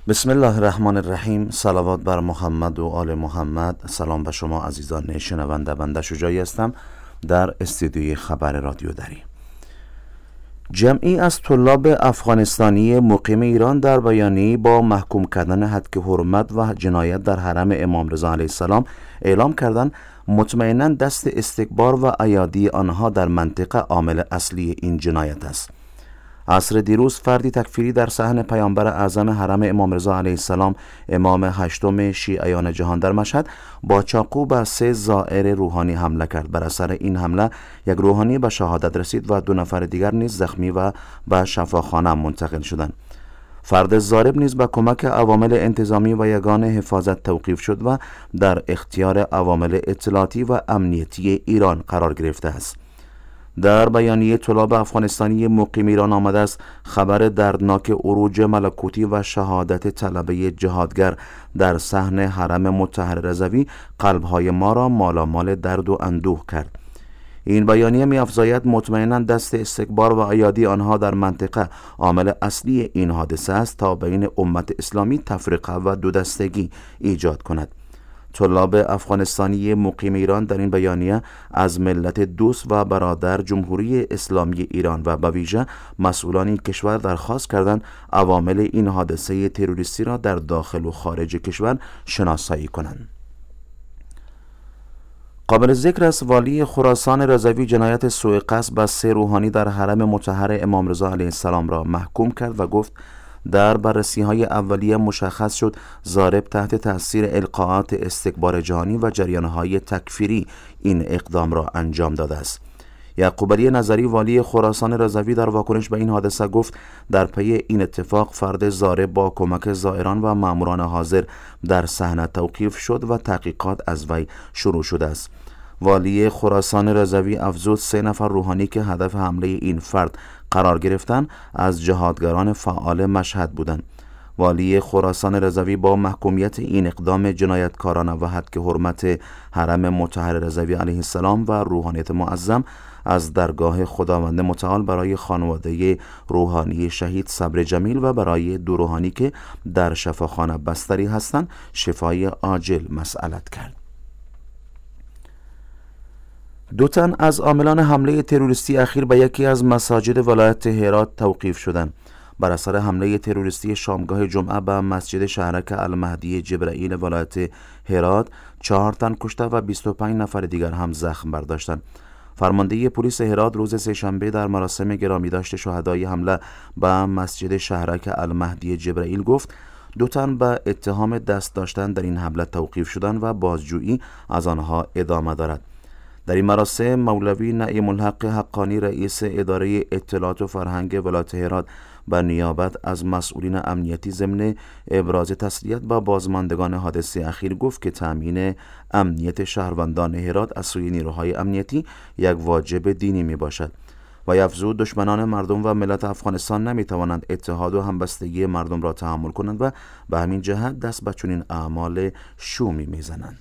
بسم الله الرحمن الرحیم. صلوات بر محمد و آل محمد. سلام به شما عزیزان شنونده. بنده شجاعی هستم در استودیوی خبر رادیو دری. جمعی از طلاب افغانستانی مقیم ایران در بیانیه‌ای با محکوم کردن هتک حرمت و جنایت در حرم امام رضا علیه السلام اعلام کردند مطمئناً دست استکبار و ایادی آنها در منطقه عامل اصلی این جنایت است. عصر دیروز فردی تکفیری در صحن پیامبر اعظم حرم امام رضا علیه السلام امام هشتم شیعیان جهان در مشهد با چاقو به 3 زائر روحانی حمله کرد. بر اثر این حمله یک روحانی به شهادت رسید و 2 نفر دیگر نیز زخمی و به شفاخانه منتقل شدند. فرد ضارب نیز به کمک عوامل انتظامی و یگان حفاظت توقیف شد و در اختیار عوامل اطلاعاتی و امنیتی ایران قرار گرفته است. در بیانیه طلاب افغانستانی مقیم ایران آمده است خبر دردناک عروج ملکوتی و شهادت طلبه جهادگر در صحن حرم مطهر رضوی قلب‌های ما را مالامال درد و اندوه کرد. این بیانیه می‌افزاید مطمئناً دست استکبار و ایادی آنها در منطقه عامل اصلی این حادثه است تا بین امت اسلامی تفرقه و دو دستگی ایجاد کند. طلاب افغانستانی مقیم ایران در این بیانیه از ملت دوست و برادر جمهوری اسلامی ایران و به ویژه مسئولان این کشور درخواست کردند عوامل این حادثه تروریستی را در داخل و خارج کشور شناسایی کنند. قابل ذکر است والی خراسان رضوی جنایت سوء قصد به 3 روحانی در حرم مطهر امام رضا علیه السلام را محکوم کرد و گفت در بررسی‌های اولیه مشخص شد ضارب تحت تأثیر القاءات استکبار جهانی و جریان‌های تکفیری این اقدام را انجام داده است. یعقوب علی نظری والی خراسان رضوی در واکنش به این حادثه گفت در پی این اتفاق فرد ضارب با کمک زائران و ماموران حاضر در صحنه توقیف شد و تحقیقات از وی شروع شده است. والی خراسان رضوی افزود 3 نفر روحانی که هدف حمله این فرد قرار گرفتن از جهادگران فعال مشهد بودند. والی خراسان رضوی با محکومیت این اقدام جنایتکارانه و هتک حرمت حرم مطهر رضوی علیه السلام و روحانیت معظم از درگاه خداوند متعال برای خانواده روحانی شهید صبر جمیل و برای 2 روحانی که در شفاخانه بستری هستند شفای عاجل مسئلت کرد. 2 تن از عاملان حمله تروریستی اخیر به یکی از مساجد ولایت هرات توقیف شدند. بر اثر حمله تروریستی شامگاه جمعه به مسجد شهرک المهدی جبرائیل ولایت هرات 4 تن کشته و 25 نفر دیگر هم زخم برداشتند. فرمانده پلیس هرات روز سه‌شنبه در مراسم گرامیداشت شهدای حمله به مسجد شهرک المهدی جبرائیل گفت 2 تن به اتهام دست داشتن در این حمله توقیف شدند و بازجویی از آنها ادامه دارد. در این مراسم مولوی نعیم الحق حقانی رئیس اداره اطلاعات و فرهنگ ولایت هرات به نیابت از مسئولین امنیتی ضمن ابراز تسلیت با بازماندگان حادثه اخیر گفت که تأمین امنیت شهروندان هرات از سوی نیروهای امنیتی یک واجب دینی می باشد و افزود دشمنان مردم و ملت افغانستان نمی توانند اتحاد و همبستگی مردم را تحمل کنند و به همین جهت دست به چنین اعمال شومی می زنند.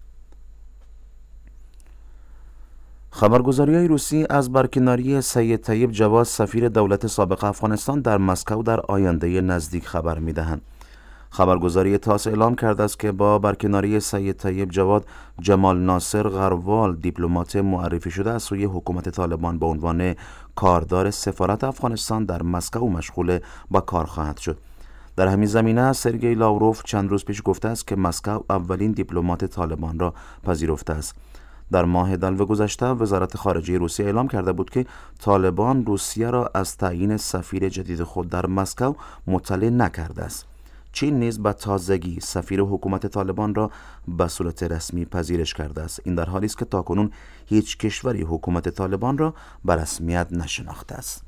خبرگزاری‌های روسی از برکناری سید طیب جواد سفیر دولت سابق افغانستان در مسکو در آینده نزدیک خبر می‌دهند. خبرگزاری تاس اعلام کرده است که با برکناری سید طیب جواد جمال ناصر غروال دیپلمات معرفی شده از سوی حکومت طالبان به عنوان کاردار سفارت افغانستان در مسکو مشغول به کار خواهد شد. در همین زمینه سرگئی لاوروف چند روز پیش گفته است که مسکو اولین دیپلمات طالبان را پذیرفته است. در ماه دلو گذشته وزارت خارجه روسیه اعلام کرده بود که طالبان روسیه را از تعیین سفیر جدید خود در مسکو مطلع نکرده است. چین نیز به تازگی سفیر حکومت طالبان را به صورت رسمی پذیرش کرده است. این در حالی است که تاکنون هیچ کشوری حکومت طالبان را به رسمیت نشناخته است.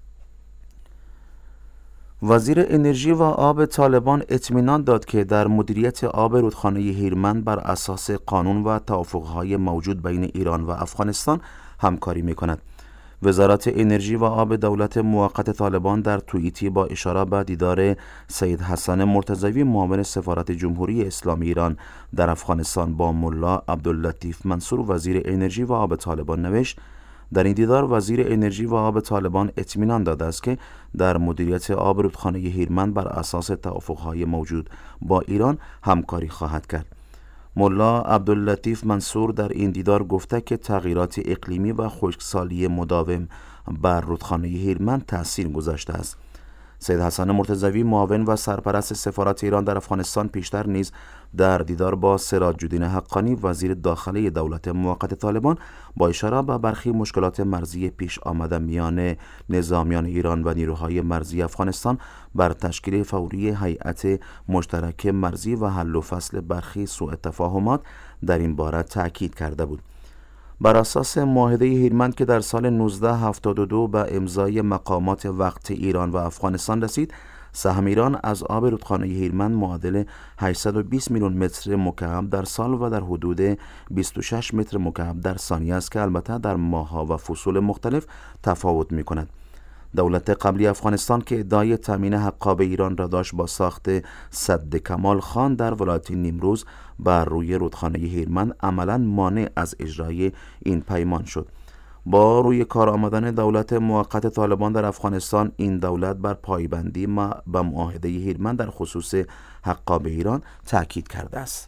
وزیر انرژی و آب طالبان اطمینان داد که در مدیریت آب رودخانه هیرمند بر اساس قانون و توافق‌های موجود بین ایران و افغانستان همکاری می‌کند. وزارت انرژی و آب دولت موقت طالبان در توییتی با اشاره به دیدار سید حسن مرتضوی معاون سفارت جمهوری اسلامی ایران در افغانستان با ملا عبداللطیف منصور وزیر انرژی و آب طالبان نوشت: در این دیدار وزیر انرژی و آب طالبان اطمینان داده است که در مدیریت آب رودخانه هیرمند بر اساس توافق‌های موجود با ایران همکاری خواهد کرد. ملا عبداللطیف منصور در این دیدار گفته که تغییرات اقلیمی و خشکسالی مداوم بر رودخانه هیرمند تأثیر گذاشته است. سید حسن مرتضوی معاون و سرپرست سفارت ایران در افغانستان پیشتر نیز در دیدار با سراج الدین حقانی وزیر داخلی دولت موقت طالبان با اشاره به برخی مشکلات مرزی پیش آمده میان نظامیان ایران و نیروهای مرزی افغانستان بر تشکیل فوری هیئت مشترک مرزی و حل و فصل برخی سوء تفاهمات در این باره تاکید کرده بود. بر اساس معاهده هیرمند که در سال 1972 به امضای مقامات وقت ایران و افغانستان رسید، سهم ایران از آب رودخانه هیرمند معادل 820 میلیون متر مکعب در سال و در حدود 26 متر مکعب در ثانیه است که البته در ماه‌ها و فصول مختلف تفاوت می‌کند. دولت قبلی افغانستان که ادعای تامین حقاب ایران را داشت با ساخت سد کمال خان در ولایت نیمروز بر روی رودخانه هیرمند عملاً مانع از اجرای این پیمان شد. با روی کار آمدن دولت موقت طالبان در افغانستان، این دولت بر پایبندی به معاهده هیرمند در خصوص حقاب ایران تاکید کرده است.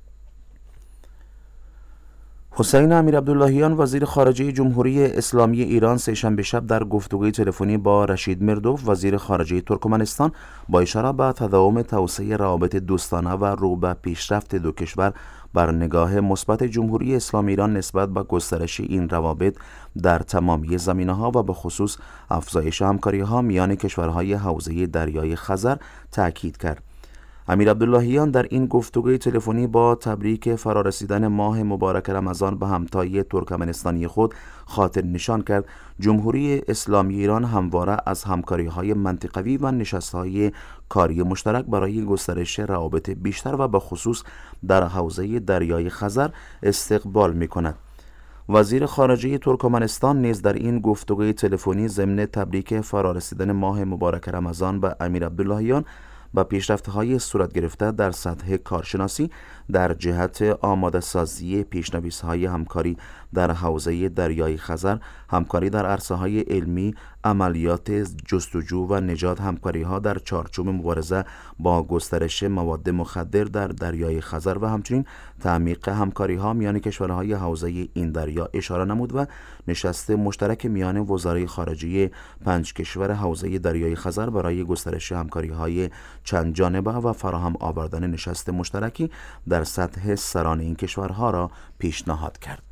حسین امیرعبداللهیان وزیر خارجه جمهوری اسلامی ایران سه‌شنبه شب در گفتگوی تلفنی با رشید مردوف وزیر خارجه ترکمنستان با اشاره به تداوم توسعه روابط دوستانه و رو به پیشرفت دو کشور بر نگاه مثبت جمهوری اسلامی ایران نسبت به گسترش این روابط در تمامی زمینه‌ها و به خصوص افزایش همکاری‌ها میان کشورهای حوزه دریای خزر تاکید کرد. امیرعبداللهیان در این گفتگوی تلفنی با تبریک فرارسیدن ماه مبارک رمضان به همتای ترکمنستانی خود خاطر نشان کرد جمهوری اسلامی ایران همواره از همکاری‌های منطقوی و نشست‌های کاری مشترک برای گسترش روابط بیشتر و به خصوص در حوزه دریای خزر استقبال می‌کند. وزیر خارجه ترکمنستان نیز در این گفتگوی تلفنی ضمن تبریک فرارسیدن ماه مبارک رمضان به امیرعبداللهیان و پیشرفت‌های صورت گرفته در سطح کارشناسی در جهت آماده سازی پیشنویس‌های همکاری در حوزه دریای خزر، همکاری در عرصه‌های علمی، عملیات جستجو و نجات، همکاری‌ها در چارچوب مبارزه با گسترش مواد مخدر در دریای خزر و همچنین تعمیق همکاری‌ها میان کشورهای حوزه این دریا اشاره نمود و نشست مشترک میان وزرای خارجه 5 کشور حوزه دریای خزر برای گسترش همکاری‌های چند جانبه و فراهم آوردن نشست مشترکی در سطح سران این کشورها را پیشنهاد کرد.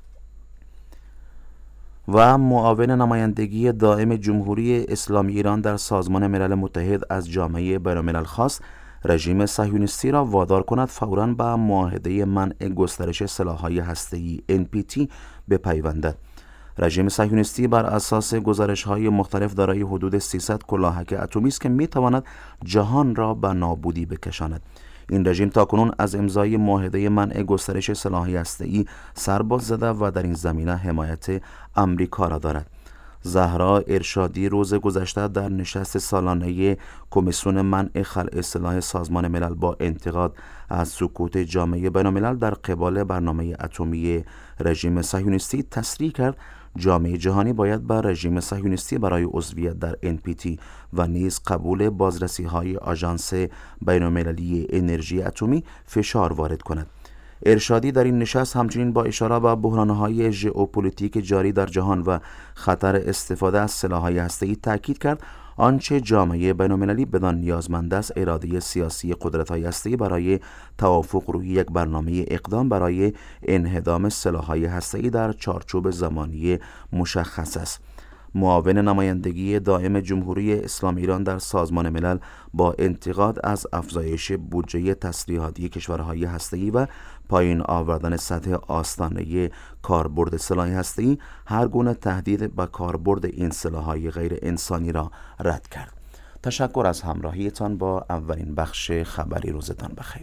و معاون نمایندگی دائم جمهوری اسلامی ایران در سازمان ملل متحد از جامعه بین‌الملل خواست رژیم صهیونیستی را وادار کند فوراً به معاهده منع گسترش سلاح‌های هسته‌ای NPT بپیوندد. رژیم صهیونیستی بر اساس گزارش‌های مختلف دارای حدود 300 کلاهک اتمی است که می‌تواند جهان را به نابودی بکشاند. این رژیم تاکنون از امضای معاهده منع گسترش سلاح‌های هسته‌ای سر باز زده و در این زمینه حمایت آمریکا را دارد. زهرا ارشادی روز گذشته در نشست سالانه کمیسیون منع خلع سلاح سازمان ملل با انتقاد از سکوت جامعه بین‌الملل در قبال برنامه اتمی رژیم صهیونیستی تصریح کرد جامعه جهانی باید با رژیم صهیونیستی برای عضویت در NPT و نیز قبول بازرسی‌های آژانس بین‌المللی انرژی اتمی فشار وارد کند. ارشادی در این نشست همچنین با اشاره به بحران‌های ژئوپلیتیک جاری در جهان و خطر استفاده از سلاح‌های هسته‌ای تاکید کرد آنچه جامعه بین‌المللی بدان نیازمند است اراده سیاسی قدرت‌های هسته‌ای برای توافق روی یک برنامه اقدام برای انهدام سلاح‌های هسته‌ای در چارچوب زمانی مشخص است. معاون نمایندگی دائم جمهوری اسلامی ایران در سازمان ملل با انتقاد از افزایش بودجه تسلیحاتی کشورهای هسته‌ای و پایین آوردن سطح آستانه کاربرد سلاح هسته‌ای هر گونه تهدید به کاربرد این سلاح‌های غیر انسانی را رد کرد. تشکر از همراهیتان با اولین بخش خبری. روزتان بخیر.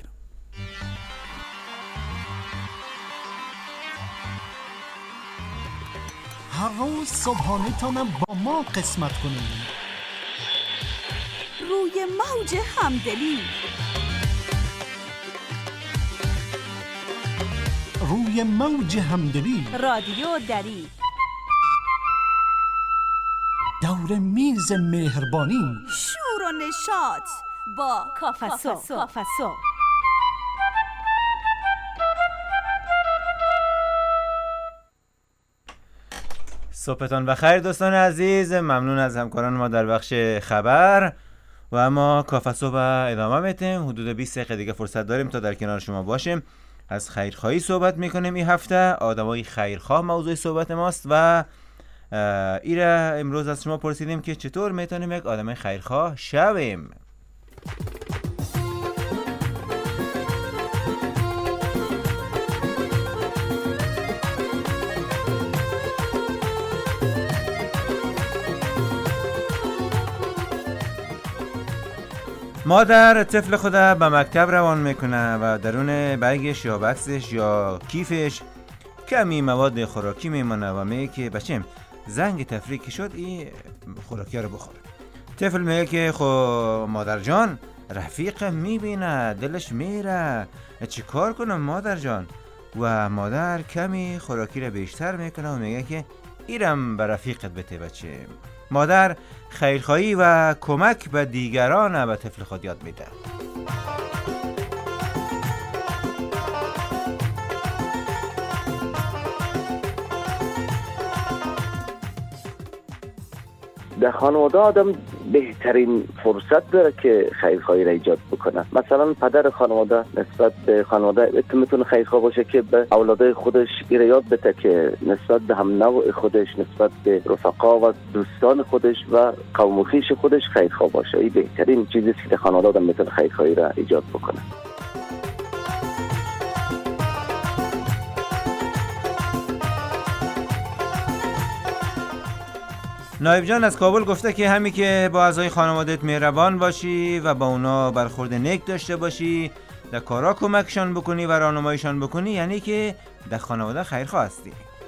هر روز صبحانه تانم با ما قسمت کنید. روی موج همدلی، روی موج همدلی، رادیو دری. دور میز مهربانی، شور و نشاط با کافسو. صبحتان بخیر دوستان عزیز، ممنون از همکاران ما در بخش خبر و اما کافسو با ادامه میتیم. حدود 20 دقیقه دیگه فرصت داریم تا در کنار شما باشیم. از خیرخواهی صحبت میکنیم این هفته. آدمای خیرخواه موضوع صحبت ماست و ایره امروز از شما پرسیدیم که چطور میتونیم یک آدم خیرخواه شویم. مادر طفل خود به مکتب روان میکنه و درون بیگش یا بکسش یا کیفش کمی مواد خوراکی میمونه و میگه که بچم زنگ تفریح که شد این خوراکی رو بخور. طفل میگه که خب مادر جان رفیق میبینه دلش میره چی کار کنم مادر جان؟ و مادر کمی خوراکی رو بیشتر میکنه و میگه که ایرم به رفیقت بده بچه. مادر خیرخواهی و کمک به دیگران به طفل خود یاد میده. در خانواده آدم بهترین فرصت داره که خیرخواهی را ایجاد بکنه. مثلا پدر خانواده نسبت به خانواده میتونه خیرخواه باشه که به اولادای خودش ایره یاد بده که نسبت به هم نوع خودش، نسبت به رفقا و دوستان خودش و قوم و خویش خودش خیرخواه باشه. این بهترین چیزی است که در خانواده آدم میتونه خیرخواهی را ایجاد بکنه. نایب جان از کابل گفته که همین که با اعضای خانوادت مهربان باشی و با اونا برخورد نیک داشته باشی، در کارا کمکشان بکنی و راهنماییشان بکنی، یعنی که در خانواده خیرخواه هستی.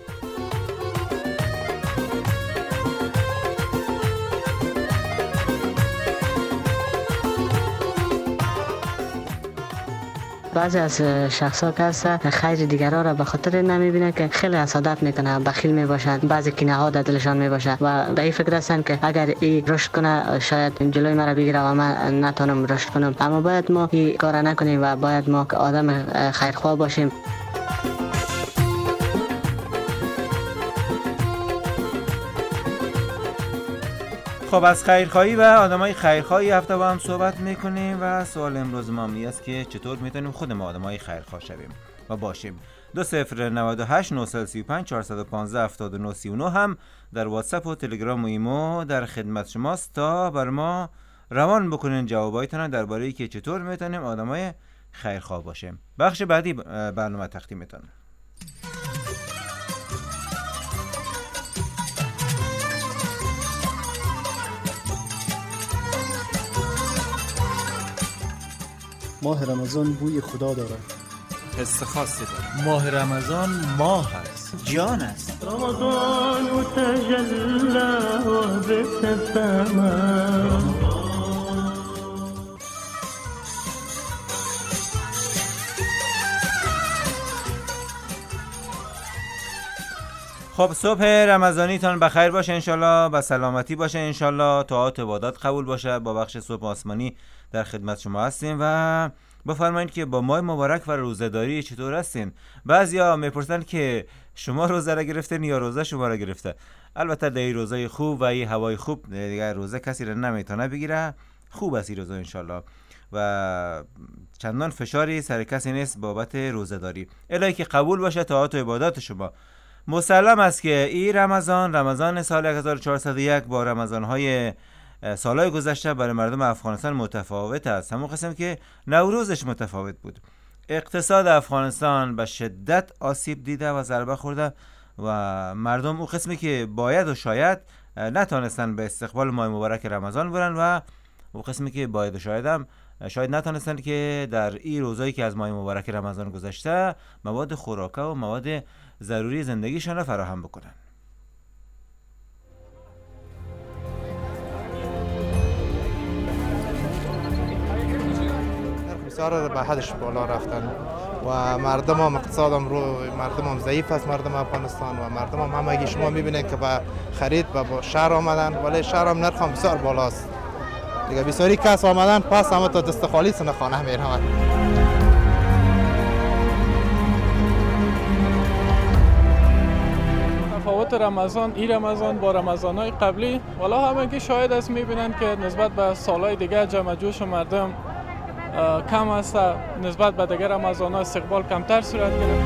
بعضی از شخصا که هست خیر دیگران را به خاطر نمیبینه که خیلی حسادت میکنه، بخیل میباشن، بعضی کینه ها در دلشان میباشه و به این فکر هستن که اگر این رشد کنه شاید جلوی مرا بگیره و من نتونم رشد کنم. اما باید ما این کار نکنیم و باید ما که آدم خیرخواه باشیم. خب از خیرخواهی و آدمای خیرخواهی هفته با هم صحبت میکنیم و سوال امروز ما این است که چطور میتونیم خود ما آدمای خیرخواه شویم و باشیم. 2098 935 415 7939 هم در واتساپ و تلگرام و ایمو در خدمت شماست تا بر ما روان بکنین جوابایتون درباره که چطور میتونیم آدمای خیرخواه باشیم. بخش بعدی برنامه تقدیمتون. ماه رمضان بوی خدا داره، حس خاصی داره. ماه رمضان ماه هست، جان است. رمضان تجلی و بتسامى. خب صبح رمضانیتان بخیر باشه انشالله، با سلامتی باشه انشالله، طاعات عبادات قبول باشه. با بخش صبح آسمانی در خدمت شما هستیم و بفرمایید که با ماه مبارک و روزه‌داری چطور هستین؟ بعضیا میپرسن که شما روزه را گرفتین یا روزه شما را گرفته. البته در روزه خوب و این هوای خوب دیگه روزه کسی را نمیتونه بگیره. خوب است این روزه انشالله و چندان فشاری سر کسی نیست بابت روزه‌داری. الهی که قبول باشه طاعات و عبادات شما. مسلم است که این رمضان سال 1401 با رمضان‌های سالهای گذشته برای مردم افغانستان متفاوت است. همون قسم که نوروزش متفاوت بود. اقتصاد افغانستان به شدت آسیب دیده و ضربه خورده و مردم اون قسمی که باید و شاید نتونستن به استقبال ماه مبارک رمضان برن و اون قسمی که باید و شاید نتونستن که در این روزایی که از ماه مبارک رمضان گذشته مواد خوراکه و مواد ضروری زندگیشان را فراهم بکنن. سعر به حدش بالا رفتن و مردم هم اقتصاد هم مردم هم ضعیف است، مردم افغانستان و مردم هم همگی شما میبینید که به خرید به شهر آمدن، ولی شهر هم نرخ هم بسیار بالاست دیگه. بسیاری کس آمدن پس همه تا دست خالی سن خانه میرن. تفاوت رمضان این رمضان با رمضان‌های قبلی والا همگی شاهد است، می‌بینند که نسبت به سال‌های دیگه جمع جوش مردم کم است، نسبت به دیگر رمضان‌ها استقبال کمتر صورت گرفت.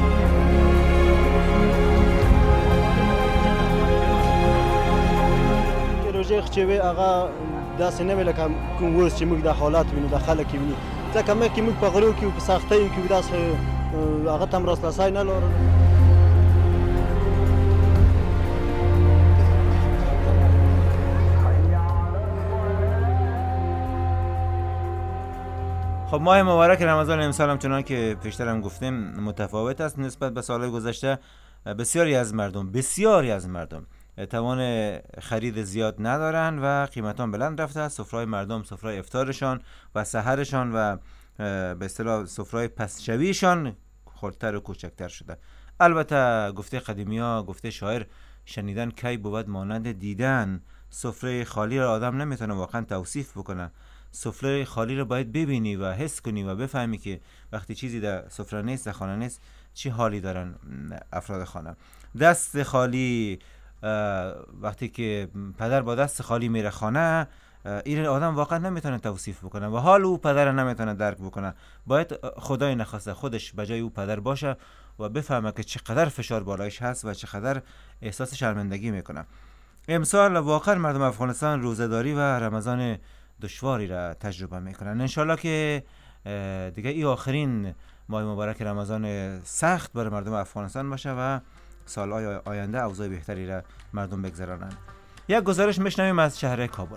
روزه خچوي هغه داسې نه ویل کوم ورس چې موږ د حالات وینو د خلک ویني، ځکه مخکې موږ په غلو کې په سختیو کې داسې هغه تم راسلاسای نه لرو. خب ماه مبارک رمضان امسال هم چنان که پیشتر گفتیم متفاوت است نسبت به سالهای گذشته. بسیاری از مردم توان خرید زیاد ندارن و قیمتان بلند رفته است. سفره‌های مردم، سفره‌های افطارشان و سحرشان و به اصطلاح سفره‌های پس شبیشان خردتر و کوچکتر شده. البته گفته قدیمی‌ها، گفته شاعر، شنیدن کی بود مانند دیدن. سفره خالی را آدم نمیتونه واقعا توصیف بکنه. سفره خالی رو باید ببینی و حس کنی و بفهمی که وقتی چیزی در سفره نیست، در خانه نیست، چی حالی دارن افراد خانه. دست خالی، وقتی که پدر با دست خالی میره خانه، این آدم واقعا نمیتونه توصیف بکنه و حال او پدر نمیتونه درک بکنه. باید خدای نخواسته خودش به جای او پدر باشه و بفهمه که چقدر فشار بالایش هست و چقدر احساس شرمندگی میکنه. امسال واقعا مردم افغانستان روزه‌داری و رمضان دشواری را تجربه میکنن. انشالله که دیگه این آخرین ماه مبارک رمضان سخت برای مردم افغانستان باشه و سالهای آینده اوضاع بهتری را مردم بگذرانند. یک گزارش میشنویم از شهر کابل.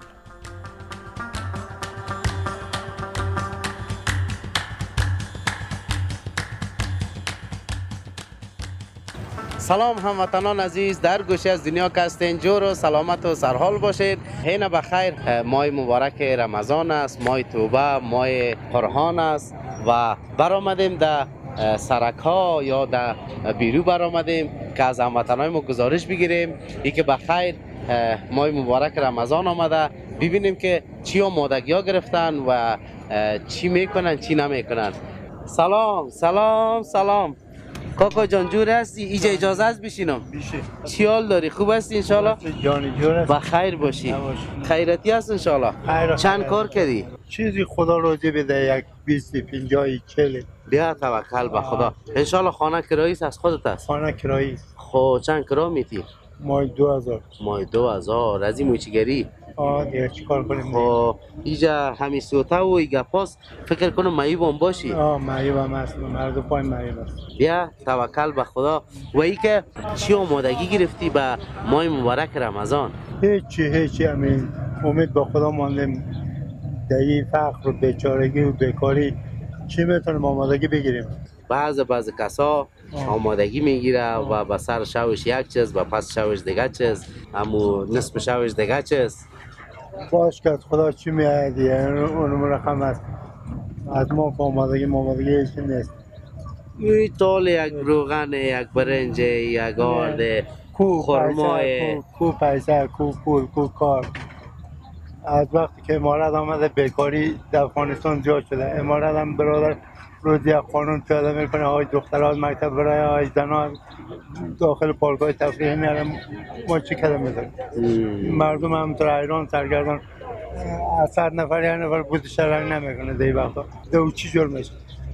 سلام هموطنان عزیز، در گوشه از دنیا که هستین جور و سلامت و سرحال باشید. حین بخیر. ماه مبارک رمضان است، ماه توبه، ماه قرآن است و برآمدیم در سرک ها یا در بیرو برآمدیم که از هموطنان ما گزارش بگیریم ای که بخیر ماه مبارک رمضان آمده، ببینیم که چی آمادگی ها گرفتن و چی میکنن چی نمیکنن. سلام سلام سلام کاکا جان، جور هستی؟ اینجا اجازه است بشینم؟ بشه. چی حال داری؟ خوب هستی انشالله؟ جانی جور هست. بخیر باشی. خیرتی هست انشالله؟ چند کار کردی؟ چیزی خدا روزی بده، یک 20 50 40. بیا توکل به خدا. انشالله خانه کرایی از خودت است؟ خانه کرایی. خب چند کرا میتی؟ ماه 2000. ماه 2000 از این موچیگری؟ دیگه چیکار کنیم؟ خب اینجا همین سوته و ایگا پاس فکر کنم معیوب هم باشی؟ معیوب هم هست، مرد پای معیوب است. بیا توکل به خدا. و ای که چی آمادگی گرفتی به ماه مبارک رمضان؟ هیچی همین امید با خدا ماندیم. دایی فقر و بیچارگی و بیکاری چی میتونیم آمادگی بگیریم؟ بعض کسا آمادگی میگیره و به سر شوش یک چیز، به پس شوش دیگه چیز، همو نصف شوش دیگه چیز. باش که خدا چی میادی اونم رقم است. از ما آمادگی هیچی نیست. این طول یک روغن، یک برنج، یک آرد، خرمای، کو پیسه، کو پول، کو کار. از وقتی که امارت آمده بیکاری در افغانستان زیاد شده. امارت هم برادر روزی قانون پیاده میکنه، های دخترها مکتب برای های زنها داخل پارک‌های تفریحی میارن. ما چی کده میدونیم؟ مردم همونطور حیران سرگردان. از 100 نفر یک نفر بود شرنگ نمیکنه دی وقتا. دو چی جور میشه؟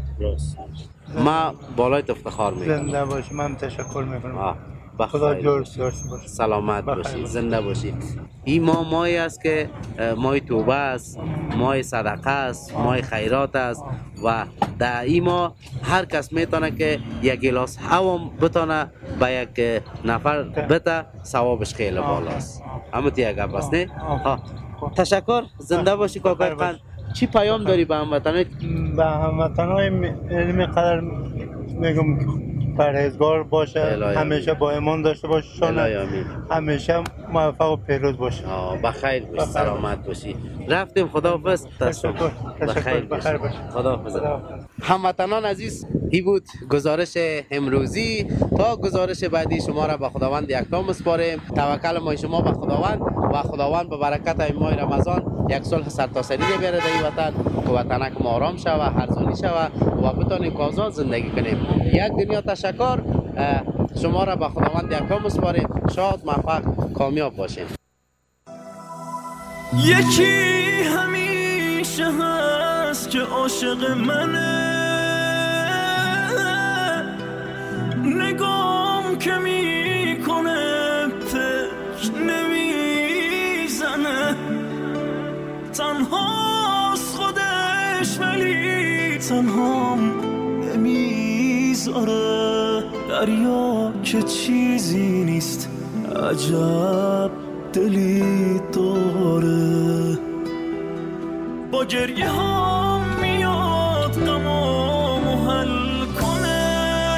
ما بالایت افتخار میکنم. زنده باشی. من تشکر میکنم. خدا جورش باشه. سلامت باشی، زنده باشی. این ماهی است که ماه توبه است، ماه صدقه است، ماه خیرات است و در این ماه هر کس میتونه که یک گلاس هوا بتونه به یک نفر بده، ثوابش خیلی بالاست. همون یک گپ است نه؟ تشکر، زنده باشی کاکای قند. چی پیام داری به هموطنان؟ به هموطنان علمی قدر میگم پرهیزگار باشه، همیشه با ایمان داشته باشه، همیشه موفق و پیروز باشه. بخیر باشی، سلامت باشی. رفتیم، خداحافظ. بخیر باشی، خداحافظ. هموطنان عزیز، این بود گزارش امروزی. تا گزارش بعدی شما را به خداوند یکتا میسپاریم. توکل ما شما به خداوند و خداوند به برکت این ماه رمضان یک صلح سرتاسری بیاره در این وطن که وطنک ما آرام شود، ارزانی شود و بتونیم آزاد زندگی کنیم. یک دنیا تشکر. شما را به خداوند یکتا میسپاریم. شاد، موفق، کامیاب باشین. یکی همیشه هست که عاشق منه، نگام که میکنه فکر نمیزنه، تنهاست خودش ولی تنهام نمیذاره. دریا که چیزی نیست، عجب دلی داره. با گریه ها میاد غمامو حل کنه،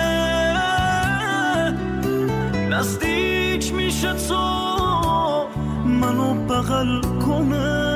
نزدیک میشه تو منو بغل کنه.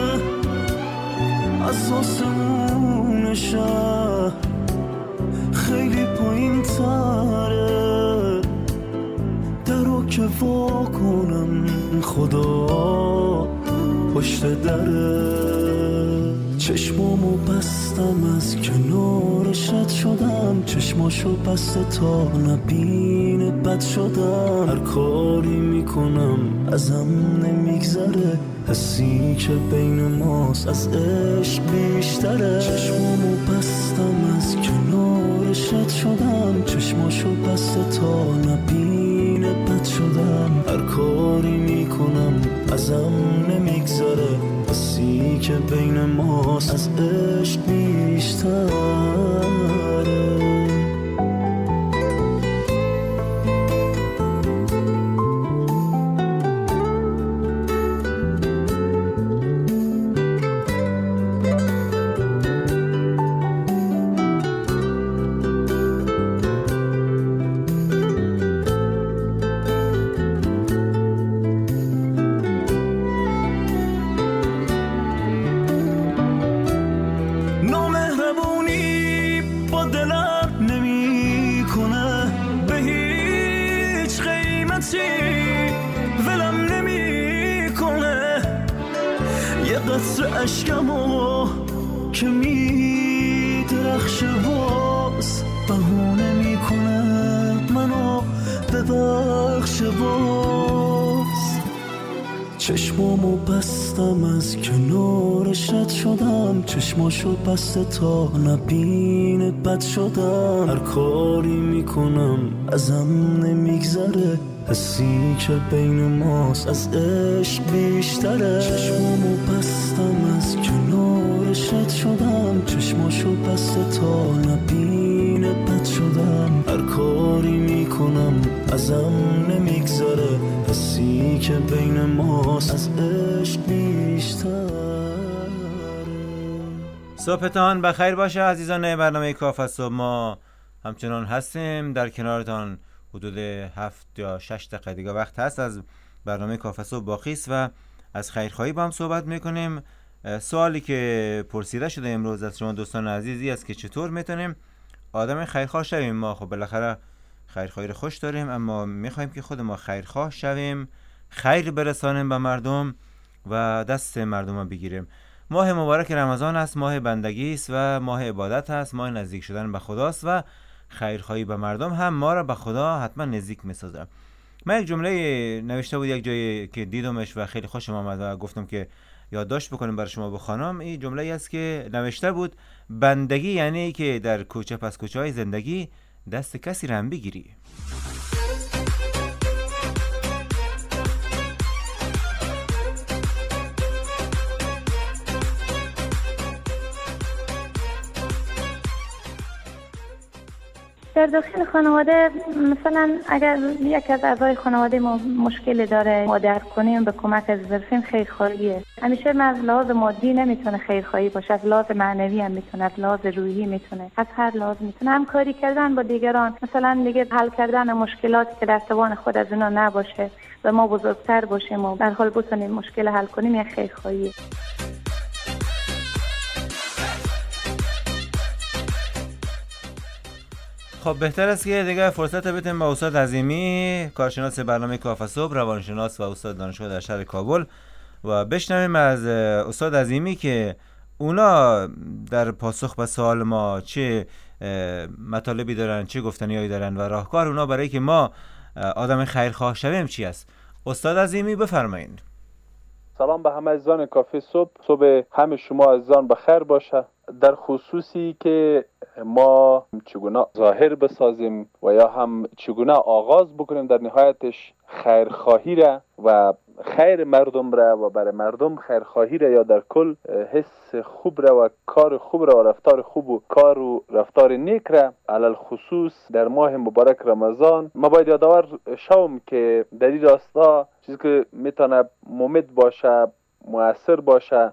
از آسمون شهر خیلی پایین تره، درو که وا کنم خدا پشت دره. چشمامو بستم از کنارشت شدم، چشماشو بسته تا نبین بد شدم. هر کاری میکنم ازم نمیگذره، حسی که بین ماست از عشق بیشتره. چشمامو بستم از کنارشت شدم، چشماشو بسته تا نبین بد شدم. هر کاری میکنم ازم نمیگذره، حسی که بین ماست از عشق بیشتره. اشکمو که میدرخشه باز بهونه میکنه منو ببخشه باز. چشمامو بستم از کنارشت شدم، چشماشو بسته تا نبین بد شدم. هر کاری میکنم ازم نمیگذره، حسی که بین ماست از عشق بیشتره. چشمامو بستم از کنارشت شدم، چشماشو بسته تا نبین بد شدم. هر کاری میکنم ازم نمیگذره، حسی که بین ماست از عشق بیشتره. صبحتان بخیر باشه عزیزان برنامه کافه صبح. ما همچنان هستیم در کنارتان. حدود 7 یا 6 دقیقه دیگه وقت هست از برنامه کافه صبح باقی است و از خیرخواهی با هم صحبت میکنیم. سوالی که پرسیده شده امروز از شما دوستان عزیزی است که چطور میتونیم آدم خیرخواه شویم. ما خب بالاخره خیرخواهی رو خوش داریم، اما میخوایم که خود ما خیرخواه شویم، خیر برسانیم به مردم و دست مردم رو بگیریم. ماه مبارک رمضان است، ماه بندگی است و ماه عبادت است، ماه نزدیک شدن به خداست و خیرخواهی به مردم هم ما را به خدا حتما نزدیک می‌سازه. من یک جمله نوشته بود یک جایی که دیدمش و خیلی خوشم آمد و گفتم که یادداشت بکنیم برای شما بخوانم. این جمله ای است که نوشته بود: بندگی یعنی که در کوچه پس کوچه های زندگی دست کسی را هم بگیری. در داخل خانواده مثلا اگر یک از اعضای خانواده ما مشکل داره ما درک کنیم به کمک از برسیم خیرخواهیه. همیشه من از لحاظ مادی نمیتونه خیرخواهی باشه، از لحاظ معنوی هم میتونه، از لحاظ روحی میتونه، از هر لحاظ میتونه. همکاری کردن با دیگران، مثلا دیگه حل کردن مشکلاتی که در توان خود از اونا نباشه و ما بزرگتر باشیم و در حال بتونیم مشکل حل کنیم، یک خیرخواهیه. خب بهتر است که دیگه فرصت بدیم به استاد عظیمی، کارشناس برنامه کافه صبح، روانشناس و استاد دانشگاه در شهر کابل و بشنویم از استاد عظیمی که اونا در پاسخ به سوال ما چه مطالبی دارن، چه گفتنیایی دارن و راهکار اونا برای که ما آدم خیرخواه شویم چی است. استاد عظیمی بفرمایید. سلام به همه عزیزان کافه صبح همه شما عزیزان بخیر باشه. در خصوصی که ما چگونه ظاهر بسازیم و یا هم چگونه آغاز بکنیم در نهایتش خیرخواهی را و خیر مردم را و برای مردم خیرخواهی را یا در کل حس خوب را و کار خوب را و رفتار خوب و کار و رفتار نیک را علل خصوص در ماه مبارک رمضان ما باید یادآور شوم که در این راستا چیزی که میتونه ممد باشه، مؤثر باشه،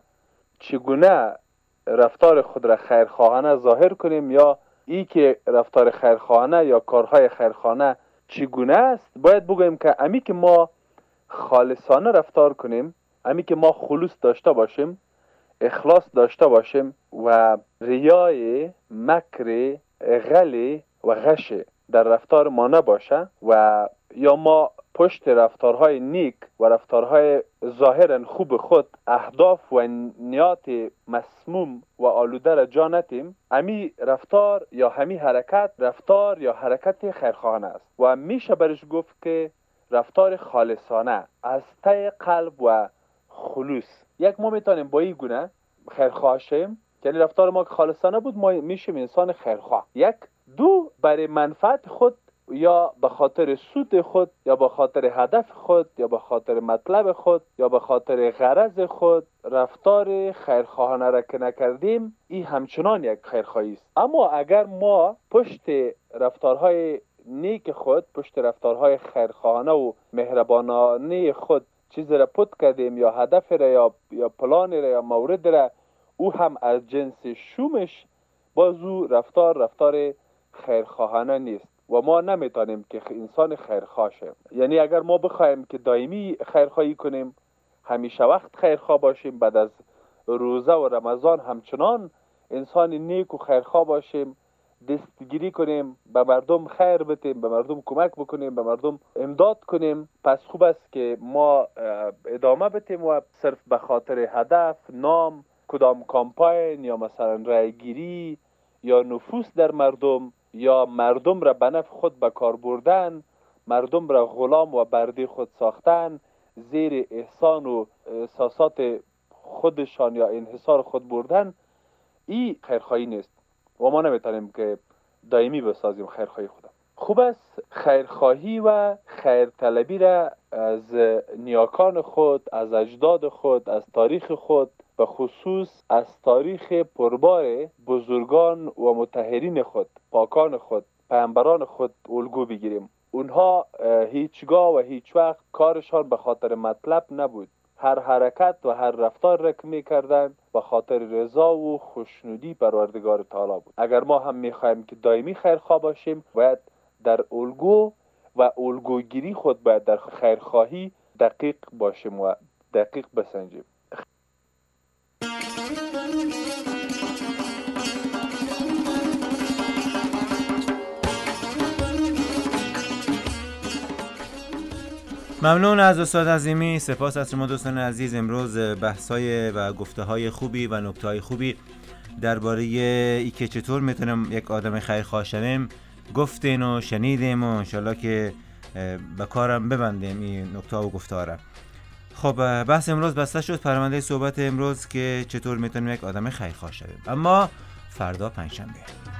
چگونه رفتار خود را خیرخواهانه ظاهر کنیم یا ای که رفتار خیرخواهانه یا کارهای خیرخواهانه چگونه است. باید بگوییم که امی که ما خالصانه رفتار کنیم، امی که ما خلوص داشته باشیم، اخلاص داشته باشیم و ریای، مکر، غل و غش در رفتار ما نباشه و یا ما پشت رفتارهای نیک و رفتارهای ظاهرا خوب خود اهداف و نیات مسموم و آلوده را جا نتیم، امی رفتار یا همی حرکت رفتار یا حرکت خیرخواهانه است و میشه برش گفت که رفتار خالصانه از ته قلب و خلوص. یک ما میتونیم با این گونه خیرخواه شیم، یعنی رفتار ما که خالصانه بود ما میشیم انسان خیرخواه. یک دو برای منفعت خود یا به خاطر سود خود یا به خاطر هدف خود یا به خاطر مطلب خود یا به خاطر غرض خود رفتار خیرخواهانه را که نکردیم، این همچنان یک خیرخواهی است. اما اگر ما پشت رفتارهای نیک خود، پشت رفتارهای خیرخواهانه و مهربانانه خود چیز را پت کردیم یا هدف را یا پلان را یا مورد را او هم از جنس شومش، باز او رفتار خیرخواهانه نیست و ما نمیتونیم که انسان خیرخواه شیم. یعنی اگر ما بخوایم که دائمی خیرخواهی کنیم، همیشه وقت خیرخواه باشیم، بعد از روزه و رمضان همچنان انسان نیک و خیرخواه باشیم، دستگیری کنیم، به مردم خیر بدیم، به مردم کمک بکنیم، به مردم امداد کنیم، پس خوب است که ما ادامه بدیم و صرف به خاطر هدف، نام، کدام کامپاین یا مثلا رایگیری یا نفوذ در مردم یا مردم را به نفع خود به کار بردن، مردم را غلام و بردی خود ساختن، زیر احسان و احساسات خودشان یا انحصار خود بردن، این خیرخواهی نیست و ما نمیتونیم که دائمی بسازیم خیرخواهی خود. خوب است خیرخواهی و خیرطلبی را از نیاکان خود، از اجداد خود، از تاریخ خود، به خصوص از تاریخ پربار بزرگان و مطهرین خود، پاکان خود، پیامبران خود الگو بگیریم. اونها هیچگاه و هیچ وقت کارشان به خاطر مطلب نبود. هر حرکت و هر رفتار را که می‌کردند به خاطر رضا و خوشنودی پروردگار تعالی بود. اگر ما هم می‌خوایم که دائمی خیرخواه باشیم، باید در الگو و الگوگیری خود باید در خیرخواهی دقیق باشیم و دقیق بسنجیم. ممنون از استاد عظیمی، سپاس از شما دوستان عزیز. امروز بحث‌های و گفته‌های خوبی و نکته‌های خوبی درباره ای که چطور میتونم یک آدم خیرخواه شویم گفتین و شنیدیم و انشالله که به کارم ببندیم این نکته و گفته‌ها را. خب بحث امروز بسته شد، پرونده صحبت امروز که چطور میتونیم یک آدم خیرخواه شویم. اما فردا پنجشنبه.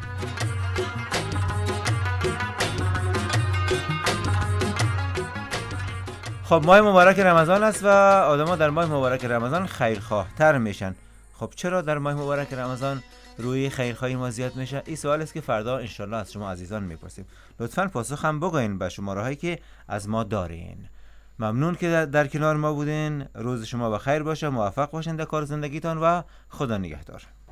خب ماه مبارک رمضان است و آدم‌ها در ماه مبارک رمضان خیرخواه تر میشن. خب چرا در ماه مبارک رمضان روی خیرخواهی ما زیاد میشه؟ این سوال است که فردا انشالله از شما عزیزان میپرسیم. لطفاً پاسخ هم بگوین به شماره‌هایی که از ما دارین. ممنون که در کنار ما بودین. روز شما بخیر باشه، موفق باشین در کار زندگیتان و خدا نگهدار.